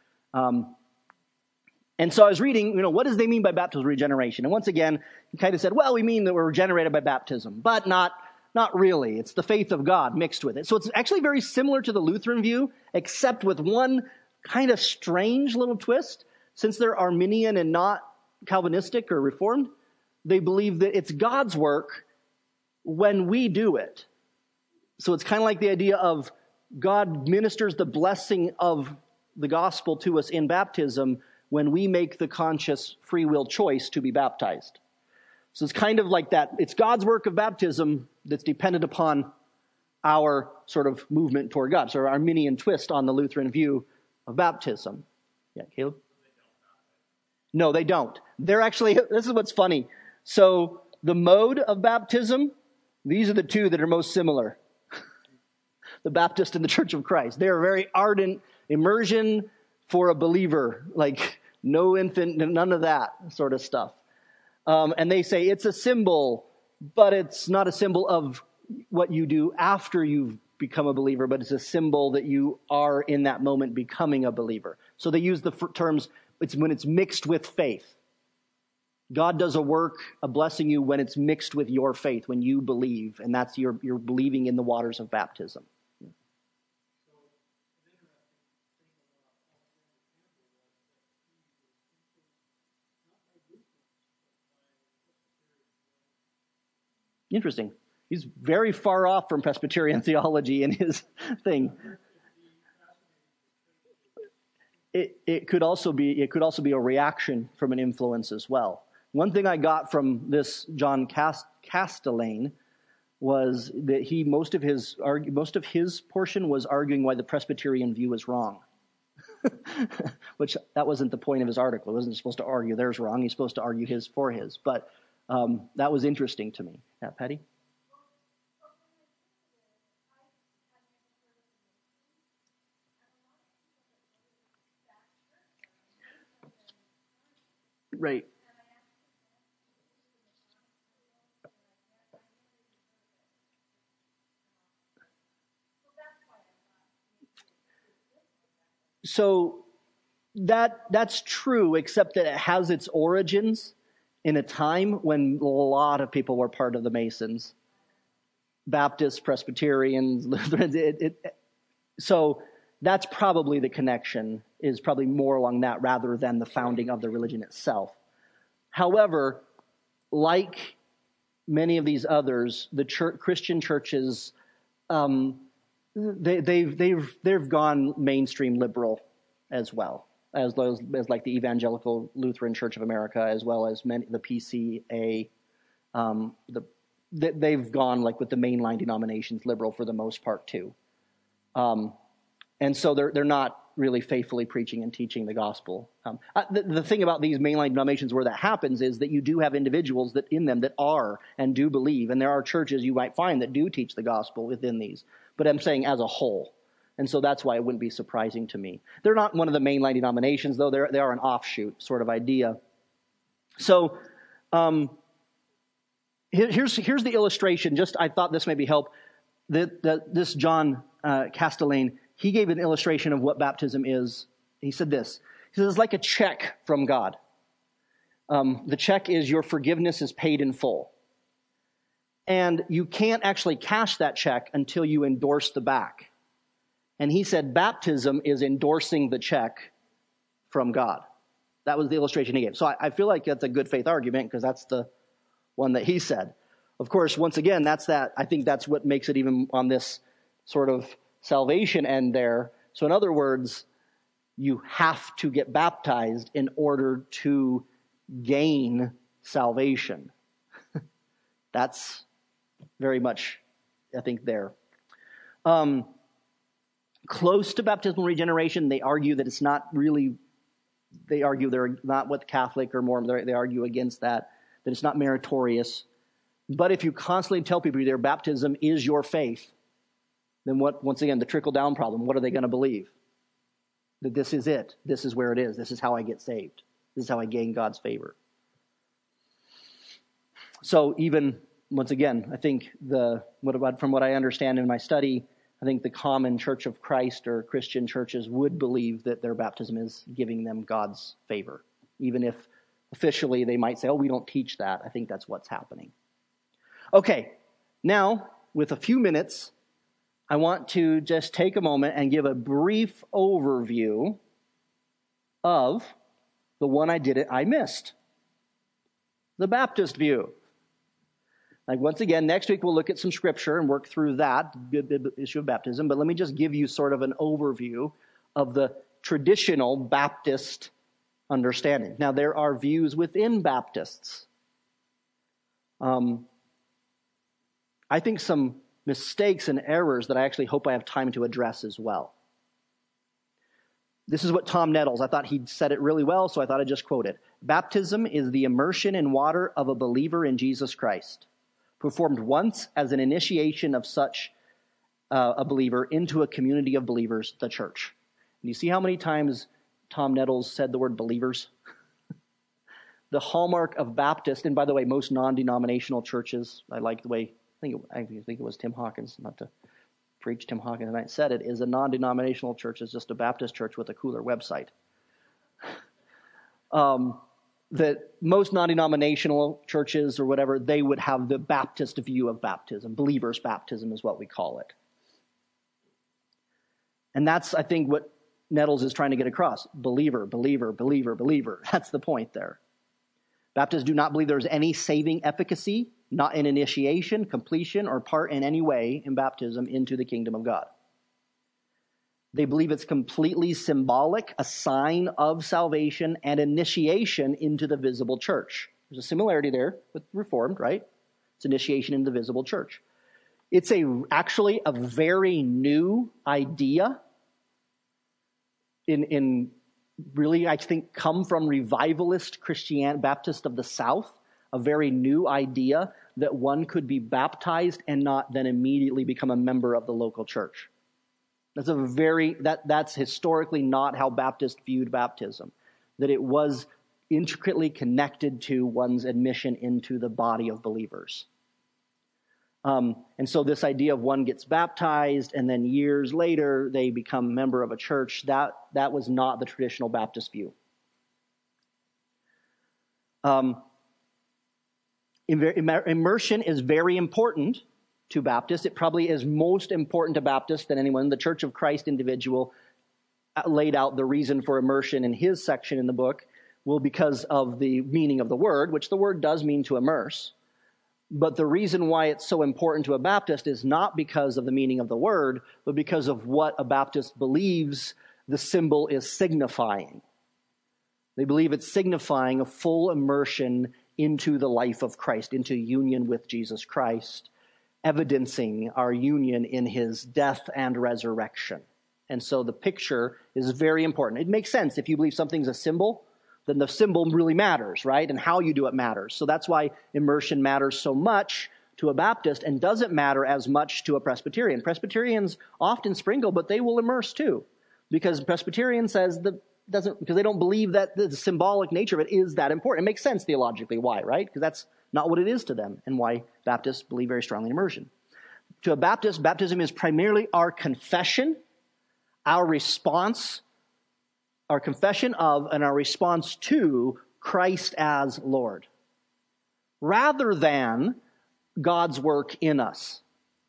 And so I was reading, what does they mean by baptismal regeneration? And once again, he kind of said, well, we mean that we're regenerated by baptism, but not really. It's the faith of God mixed with it. So it's actually very similar to the Lutheran view, except with one kind of strange little twist. Since they're Arminian and not Calvinistic or Reformed, they believe that it's God's work when we do it. So it's kind of like the idea of God ministers the blessing of the gospel to us in baptism when we make the conscious free will choice to be baptized. So it's kind of like that. It's God's work of baptism that's dependent upon our sort of movement toward God. So our Arminian twist on the Lutheran view of baptism. Yeah, Caleb? No, they don't. They're actually, this is what's funny. So the mode of baptism, these are the two that are most similar. The Baptist and the Church of Christ. They are very ardent immersion for a believer, like no infant, none of that sort of stuff. And they say it's a symbol, but it's not a symbol of what you do after you've become a believer, but it's a symbol that you are in that moment becoming a believer. So they use the terms, it's when it's mixed with faith. God does a work, a blessing you when it's mixed with your faith, when you believe, and that's you're believing in the waters of baptism. Interesting. He's very far off from Presbyterian theology in his thing. It could also be a reaction from an influence as well. one thing I got from this John Castellane was that most of his portion was arguing why the Presbyterian view is wrong. Which that wasn't the point of his article. He wasn't supposed to argue theirs wrong. He's supposed to argue his for his. But that was interesting to me. Yeah, Patty? Right. So that's true, except that it has its origins in a time when a lot of people were part of the Masons. Baptists, Presbyterians, Lutherans. So that's probably the connection, is probably more along that rather than the founding of the religion itself. However, like many of these others, the Christian churches, they've gone mainstream liberal as well, as like the Evangelical Lutheran Church of America, as well as the PCA. They've gone like with the mainline denominations liberal for the most part too. And so they're not really faithfully preaching and teaching the gospel. The thing about these mainline denominations where that happens is that you do have individuals that in them that are and do believe, and there are churches you might find that do teach the gospel within these. But I'm saying as a whole. And so that's why it wouldn't be surprising to me. They're not one of the mainline denominations, though they are an offshoot sort of idea. So here's the illustration. I thought this maybe help. This John Castellane, he gave an illustration of what baptism is. He said this. He says it's like a check from God. The check is your forgiveness is paid in full. And you can't actually cash that check until you endorse the back. And he said baptism is endorsing the check from God. That was the illustration he gave. So I feel like that's a good faith argument because that's the one that he said. Of course, once again, I think that's what makes it even on this sort of salvation end there. So in other words, you have to get baptized in order to gain salvation. That's very much, I think, there. Close to baptismal regeneration, they argue that it's not really, they argue they're not what Catholic or Mormon, they argue against that it's not meritorious. But if you constantly tell people their baptism is your faith, then once again, the trickle-down problem, what are they going to believe? That this is it. This is where it is. This is how I get saved. This is how I gain God's favor. So even, once again, I think from what I understand in my study, I think the common Church of Christ or Christian churches would believe that their baptism is giving them God's favor. Even if officially they might say, oh, we don't teach that. I think that's what's happening. Okay, now, with a few minutes, I want to just take a moment and give a brief overview of the one I missed. The Baptist view. Like once again, next week we'll look at some scripture and work through that issue of baptism. But let me just give you sort of an overview of the traditional Baptist understanding. Now, there are views within Baptists. I think some mistakes and errors that I actually hope I have time to address as well. This is what Tom Nettles, I thought he'd said it really well, so I thought I'd just quote it. Baptism is the immersion in water of a believer in Jesus Christ, performed once as an initiation of such a believer into a community of believers, the church. And you see how many times Tom Nettles said the word believers? The hallmark of Baptist, and by the way, most non-denominational churches, I like the way, I think it was Tim Hawkins, not to preach Tim Hawkins, and I said it, is a non-denominational church, is just a Baptist church with a cooler website. That most non-denominational churches or whatever, they would have the Baptist view of baptism. Believer's baptism is what we call it. And that's, I think, what Nettles is trying to get across. Believer, believer, believer, believer. That's the point there. Baptists do not believe there's any saving efficacy, not in initiation, completion, or part in any way in baptism into the kingdom of God. They believe it's completely symbolic, a sign of salvation and initiation into the visible church. There's a similarity there with Reformed, right? It's initiation into the visible church. It's actually a very new idea in really, I think, come from revivalist Christian Baptist of the South, a very new idea that one could be baptized and not then immediately become a member of the local church. That's historically not how Baptists viewed baptism, that it was intricately connected to one's admission into the body of believers. And so this idea of one gets baptized and then years later they become a member of a church, that was not the traditional Baptist view. Immersion is very important to Baptists. It probably is most important to Baptists than anyone. The Church of Christ individual laid out the reason for immersion in his section in the book. Well, because of the meaning of the word, which the word does mean to immerse. But the reason why it's so important to a Baptist is not because of the meaning of the word, but because of what a Baptist believes the symbol is signifying. They believe it's signifying a full immersion into the life of Christ, into union with Jesus Christ, evidencing our union in his death and resurrection. And so the picture is very important. It makes sense. If you believe something's a symbol, then the symbol really matters, right? And how you do it matters. So that's why immersion matters so much to a Baptist and doesn't matter as much to a Presbyterian. Presbyterians often sprinkle, but they will immerse too. Because Presbyterian says because they don't believe that the symbolic nature of it is that important. It makes sense theologically why, right? Because that's not what it is to them, and why Baptists believe very strongly in immersion. To a Baptist, baptism is primarily our confession, our response, our confession of and our response to Christ as Lord, rather than God's work in us.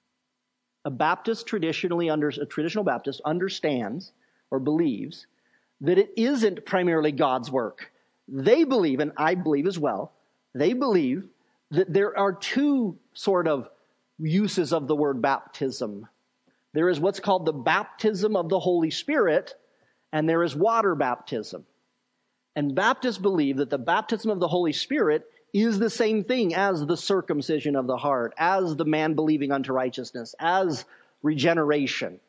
A traditional Baptist understands or believes that it isn't primarily God's work. They believe, and I believe as well, they believe that there are two sort of uses of the word baptism. There is what's called the baptism of the Holy Spirit, and there is water baptism. And Baptists believe that the baptism of the Holy Spirit is the same thing as the circumcision of the heart, as the man believing unto righteousness, as regeneration.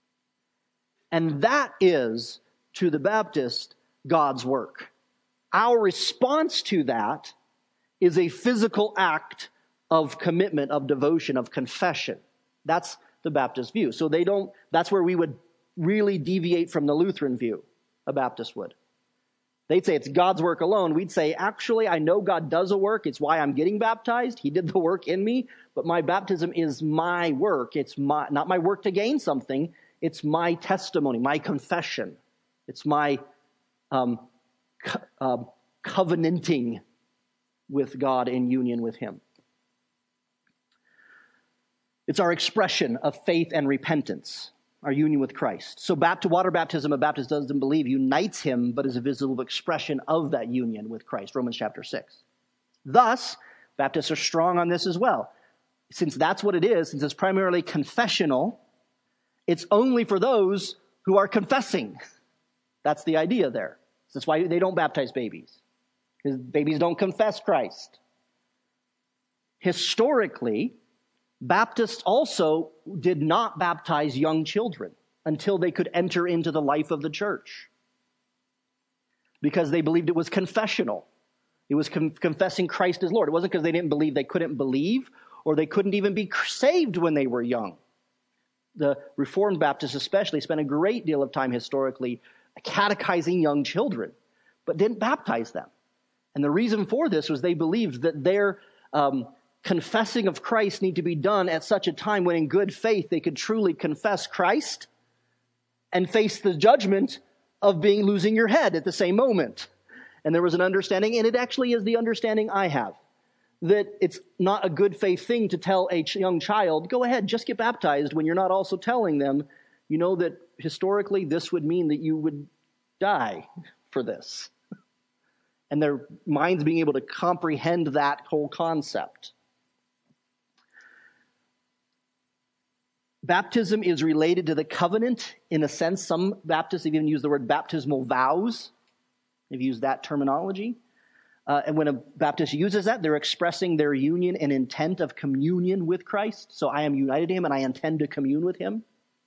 And that is, to the Baptist, God's work. Our response to that is a physical act of commitment, of devotion, of confession. That's the Baptist view. So that's where we would really deviate from the Lutheran view, a Baptist would. They'd say it's God's work alone. We'd say, actually, I know God does a work. It's why I'm getting baptized. He did the work in me, but my baptism is my work. It's not my work to gain something. It's my testimony, my confession. It's my covenanting with God in union with him. It's our expression of faith and repentance, our union with Christ. So water baptism, a Baptist doesn't believe, unites him, but is a visible expression of that union with Christ, Romans chapter 6. Thus, Baptists are strong on this as well. Since that's what it is, since it's primarily confessional, it's only for those who are confessing. That's the idea there. That's why they don't baptize babies, because babies don't confess Christ. Historically, Baptists also did not baptize young children until they could enter into the life of the church, because they believed it was confessional. It was confessing Christ as Lord. It wasn't because they didn't believe they couldn't believe, or they couldn't even be saved when they were young. The Reformed Baptists especially spent a great deal of time historically catechizing young children, but didn't baptize them. And the reason for this was they believed that their confessing of Christ need to be done at such a time when in good faith they could truly confess Christ and face the judgment of losing your head at the same moment. And there was an understanding, and it actually is the understanding I have, that it's not a good faith thing to tell a young child, go ahead, just get baptized, when you're not also telling them, you know that historically this would mean that you would die for this. And their minds being able to comprehend that whole concept. Baptism is related to the covenant in a sense. Some Baptists even use the word baptismal vows. They've used that terminology. And when a Baptist uses that, they're expressing their union and intent of communion with Christ. So I am united to him and I intend to commune with him.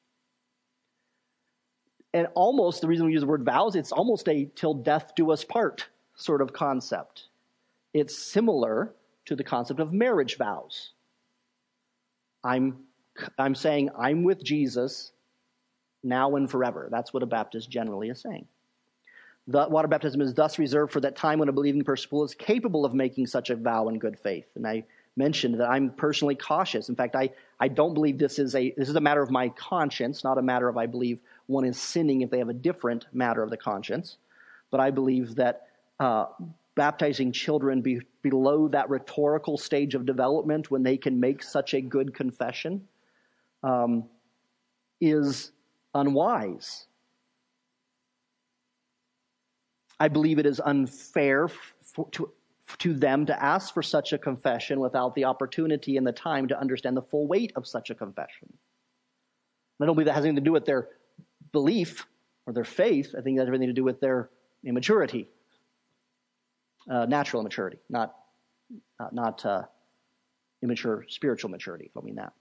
And almost, the reason we use the word vows, it's almost a till death do us part sort of concept. It's similar to the concept of marriage vows. I'm saying I'm with Jesus now and forever. That's what a Baptist generally is saying. The water baptism is thus reserved for that time when a believing person is capable of making such a vow in good faith. And I mentioned that I'm personally cautious. In fact, I don't believe this is a matter of my conscience, not a matter of I believe one is sinning if they have a different matter of the conscience. But I believe that baptizing children below that rhetorical stage of development when they can make such a good confession is unwise. I believe it is unfair to them to ask for such a confession without the opportunity and the time to understand the full weight of such a confession. I don't believe that has anything to do with their belief or their faith. I think that has everything to do with their immaturity, natural immaturity, not immature spiritual maturity, if I mean that.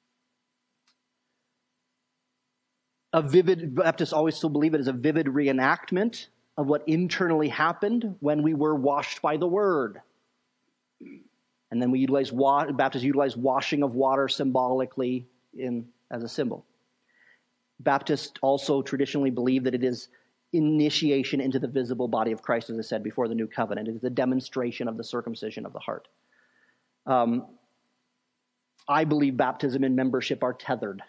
Baptists always still believe it is a vivid reenactment of what internally happened when we were washed by the Word. And then Baptists utilize washing of water symbolically as a symbol. Baptists also traditionally believe that it is initiation into the visible body of Christ, as I said before, the new covenant. It is the demonstration of the circumcision of the heart. I believe baptism and membership are tethered.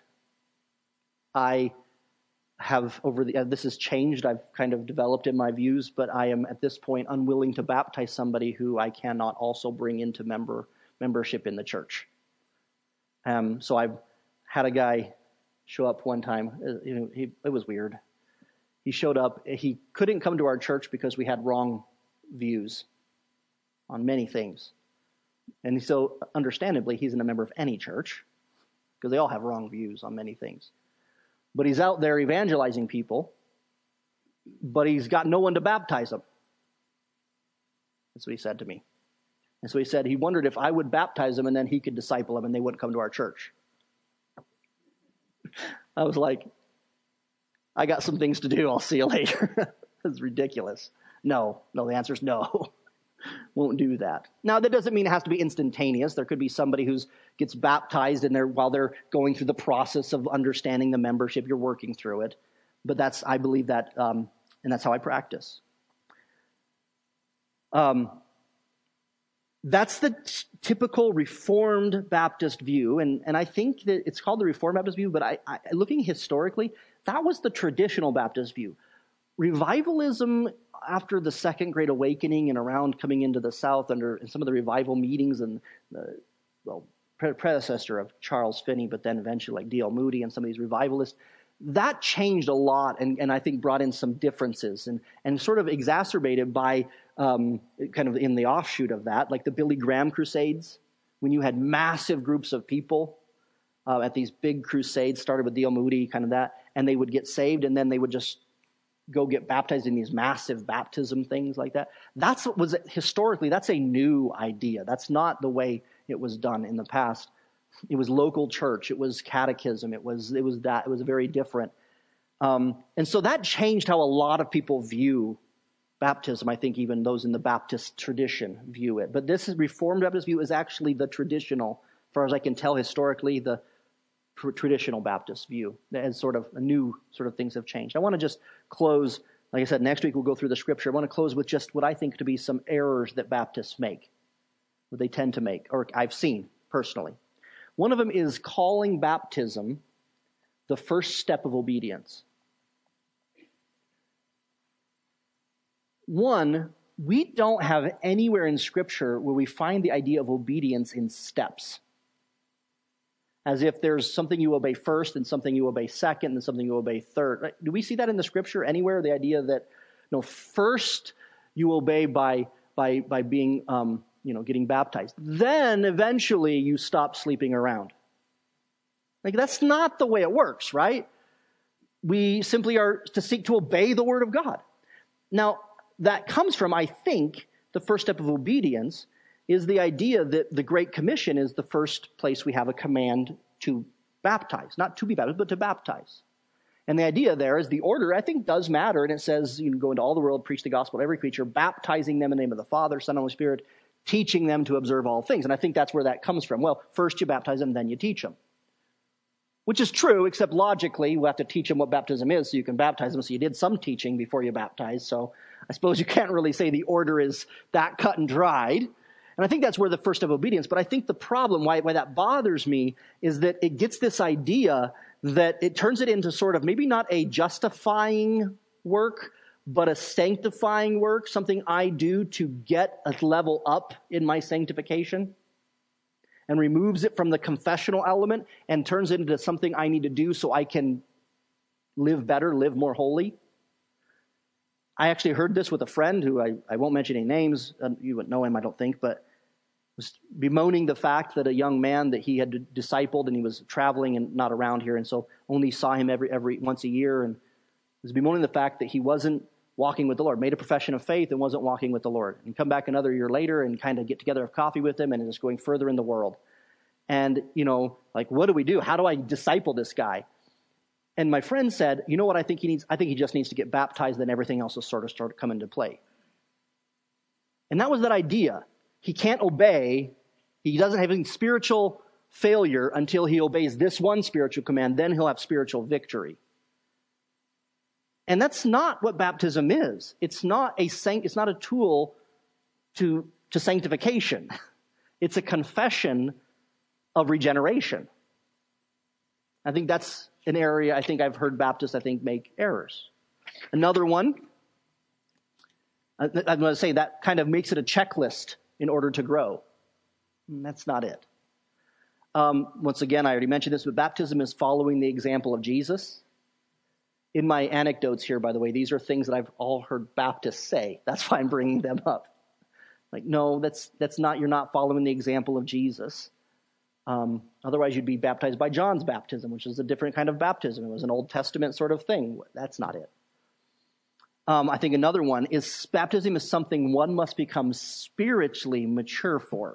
This has changed. I've kind of developed in my views, but I am at this point unwilling to baptize somebody who I cannot also bring into membership in the church. So I've had a guy show up one time. It was weird. He showed up. He couldn't come to our church because we had wrong views on many things. And so, understandably, he's not a member of any church because they all have wrong views on many things. But he's out there evangelizing people, but he's got no one to baptize them. That's what he said to me. And so he said he wondered if I would baptize them and then he could disciple them and they wouldn't come to our church. I was like, I got some things to do. I'll see you later. That's ridiculous. No, the answer is no. Won't do that. Now, that doesn't mean it has to be instantaneous. There could be somebody who gets baptized while they're going through the process of understanding the membership. You're working through it. But I believe that, and that's how I practice. That's the typical Reformed Baptist view, and I think that it's called the Reformed Baptist view, but looking historically, that was the traditional Baptist view. Revivalism after the Second Great Awakening and around coming into the South in some of the revival meetings and the predecessor of Charles Finney, but then eventually like D.L. Moody and some of these revivalists, that changed a lot and I think brought in some differences and sort of exacerbated by kind of in the offshoot of that, like the Billy Graham Crusades, when you had massive groups of people at these big crusades, started with D.L. Moody, kind of that, and they would get saved and then they would just go get baptized in these massive baptism things like that. Historically, that's a new idea. That's not the way it was done in the past. It was local church. It was catechism. It was very different. And so that changed how a lot of people view baptism. I think even those in the Baptist tradition view it. But this Reformed Baptist view is actually the traditional, as far as I can tell historically, the traditional Baptist view. As sort of a new sort of things have changed. I want to just close, like I said, next week we'll go through the scripture. I want to close with just what I think to be some errors that Baptists make, what they tend to make, or I've seen personally. One of them is calling baptism the first step of obedience. One, we don't have anywhere in Scripture where we find the idea of obedience in steps. As if there's something you obey first and something you obey second and something you obey third. Do we see that in the Scripture anywhere? The idea that first you obey by being getting baptized. Then eventually you stop sleeping around. Like that's not the way it works, right? We simply are to seek to obey the Word of God. Now, that comes from, I think, the first step of obedience is the idea that the Great Commission is the first place we have a command to baptize. Not to be baptized, but to baptize. And the idea there is the order, I think, does matter. And it says, you can go into all the world, preach the gospel to every creature, baptizing them in the name of the Father, Son, and Holy Spirit, teaching them to observe all things. And I think that's where that comes from. Well, first you baptize them, then you teach them. Which is true, except logically, we have to teach them what baptism is so you can baptize them. So you did some teaching before you baptized. So I suppose you can't really say the order is that cut and dried. And I think that's where the first of obedience. But I think the problem, why that bothers me, is that it gets this idea that it turns it into sort of maybe not a justifying work, but a sanctifying work, something I do to get a level up in my sanctification, and removes it from the confessional element and turns it into something I need to do so I can live better, live more holy. I actually heard this with a friend who I won't mention any names. You wouldn't know him, I don't think, but was bemoaning the fact that a young man that he had discipled and he was traveling and not around here, and so only saw him every once a year, and was bemoaning the fact that he wasn't walking with the Lord, made a profession of faith and wasn't walking with the Lord, and come back another year later and kind of get together, have coffee with him, and just going further in the world. And, like, what do we do? How do I disciple this guy? And my friend said, you know what I think he needs? I think he just needs to get baptized, then everything else will sort of start to come into play. And that was that idea. He can't obey. He doesn't have any spiritual failure until he obeys this one spiritual command. Then he'll have spiritual victory. And that's not what baptism is. It's not a tool to sanctification. It's a confession of regeneration. I think that's an area I think I've heard Baptists, make errors. Another one, I'm going to say that kind of makes it a checklist in order to grow. And that's not it. Once again, I already mentioned this, but baptism is following the example of Jesus. In my anecdotes here, by the way, these are things that I've all heard Baptists say. That's why I'm bringing them up. Like, no, that's not, you're not following the example of Jesus. Otherwise, you'd be baptized by John's baptism, which is a different kind of baptism. It was an Old Testament sort of thing. That's not it. I think another one is baptism is something one must become spiritually mature for.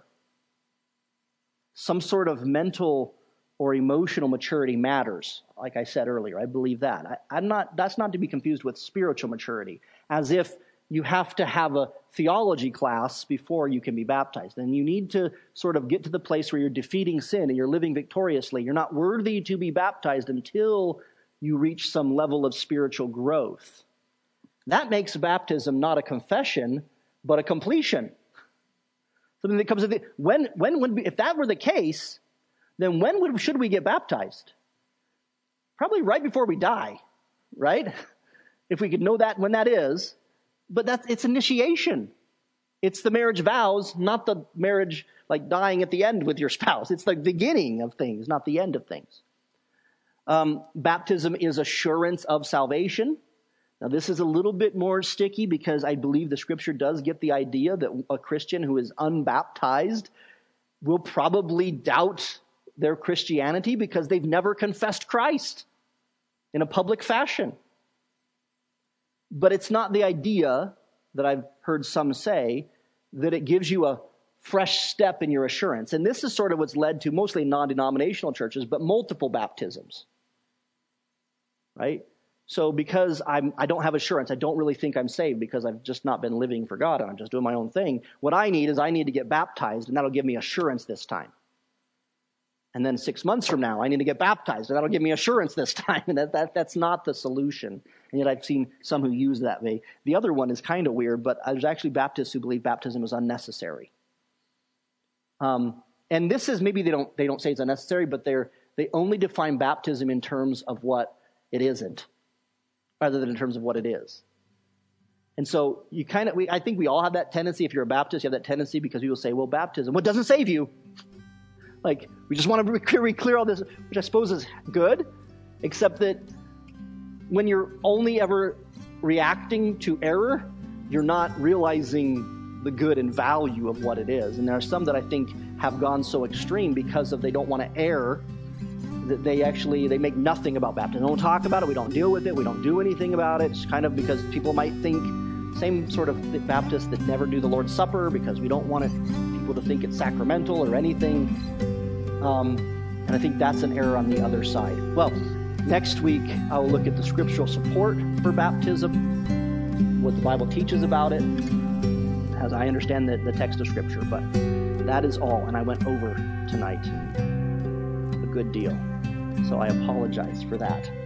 Some sort of mental or emotional maturity matters. Like I said earlier, I believe that. That's not to be confused with spiritual maturity, as if you have to have a theology class before you can be baptized. And you need to sort of get to the place where you're defeating sin and you're living victoriously. You're not worthy to be baptized until you reach some level of spiritual growth. That makes baptism not a confession, but a completion. Something that comes with it. If that were the case, then should we get baptized? Probably right before we die, right? If we could know that when that is. But it's initiation. It's the marriage vows, not the marriage like dying at the end with your spouse. It's the beginning of things, not the end of things. Baptism is assurance of salvation. Now, this is a little bit more sticky because I believe the Scripture does get the idea that a Christian who is unbaptized will probably doubt their Christianity because they've never confessed Christ in a public fashion. But it's not the idea that I've heard some say that it gives you a fresh step in your assurance. And this is sort of what's led to mostly non-denominational churches, but multiple baptisms. Right? So because I don't have assurance, I don't really think I'm saved because I've just not been living for God and I'm just doing my own thing. What I need to get baptized, and that'll give me assurance this time. And then 6 months from now, I need to get baptized, and that'll give me assurance this time. And that's not the solution. And yet I've seen some who use that way. The other one is kind of weird, but there's actually Baptists who believe baptism is unnecessary. And this is, maybe they don't say it's unnecessary, but they only define baptism in terms of what it isn't, rather than in terms of what it is. And so I think we all have that tendency. If you're a Baptist, you have that tendency because people say, well, baptism, what doesn't save you? Like, we just want to clear all this, which I suppose is good, except that when you're only ever reacting to error, you're not realizing the good and value of what it is. And there are some that I think have gone so extreme because they don't want to err, that they make nothing about baptism. They don't talk about it, we don't deal with it, we don't do anything about it. It's kind of because people might think Same sort of Baptists that never do the Lord's Supper because we don't want people to think it's sacramental or anything. And I think that's an error on the other side. Well, next week I will look at the scriptural support for baptism, what the Bible teaches about it, as I understand the text of Scripture. But that is all, and I went over tonight a good deal. So I apologize for that.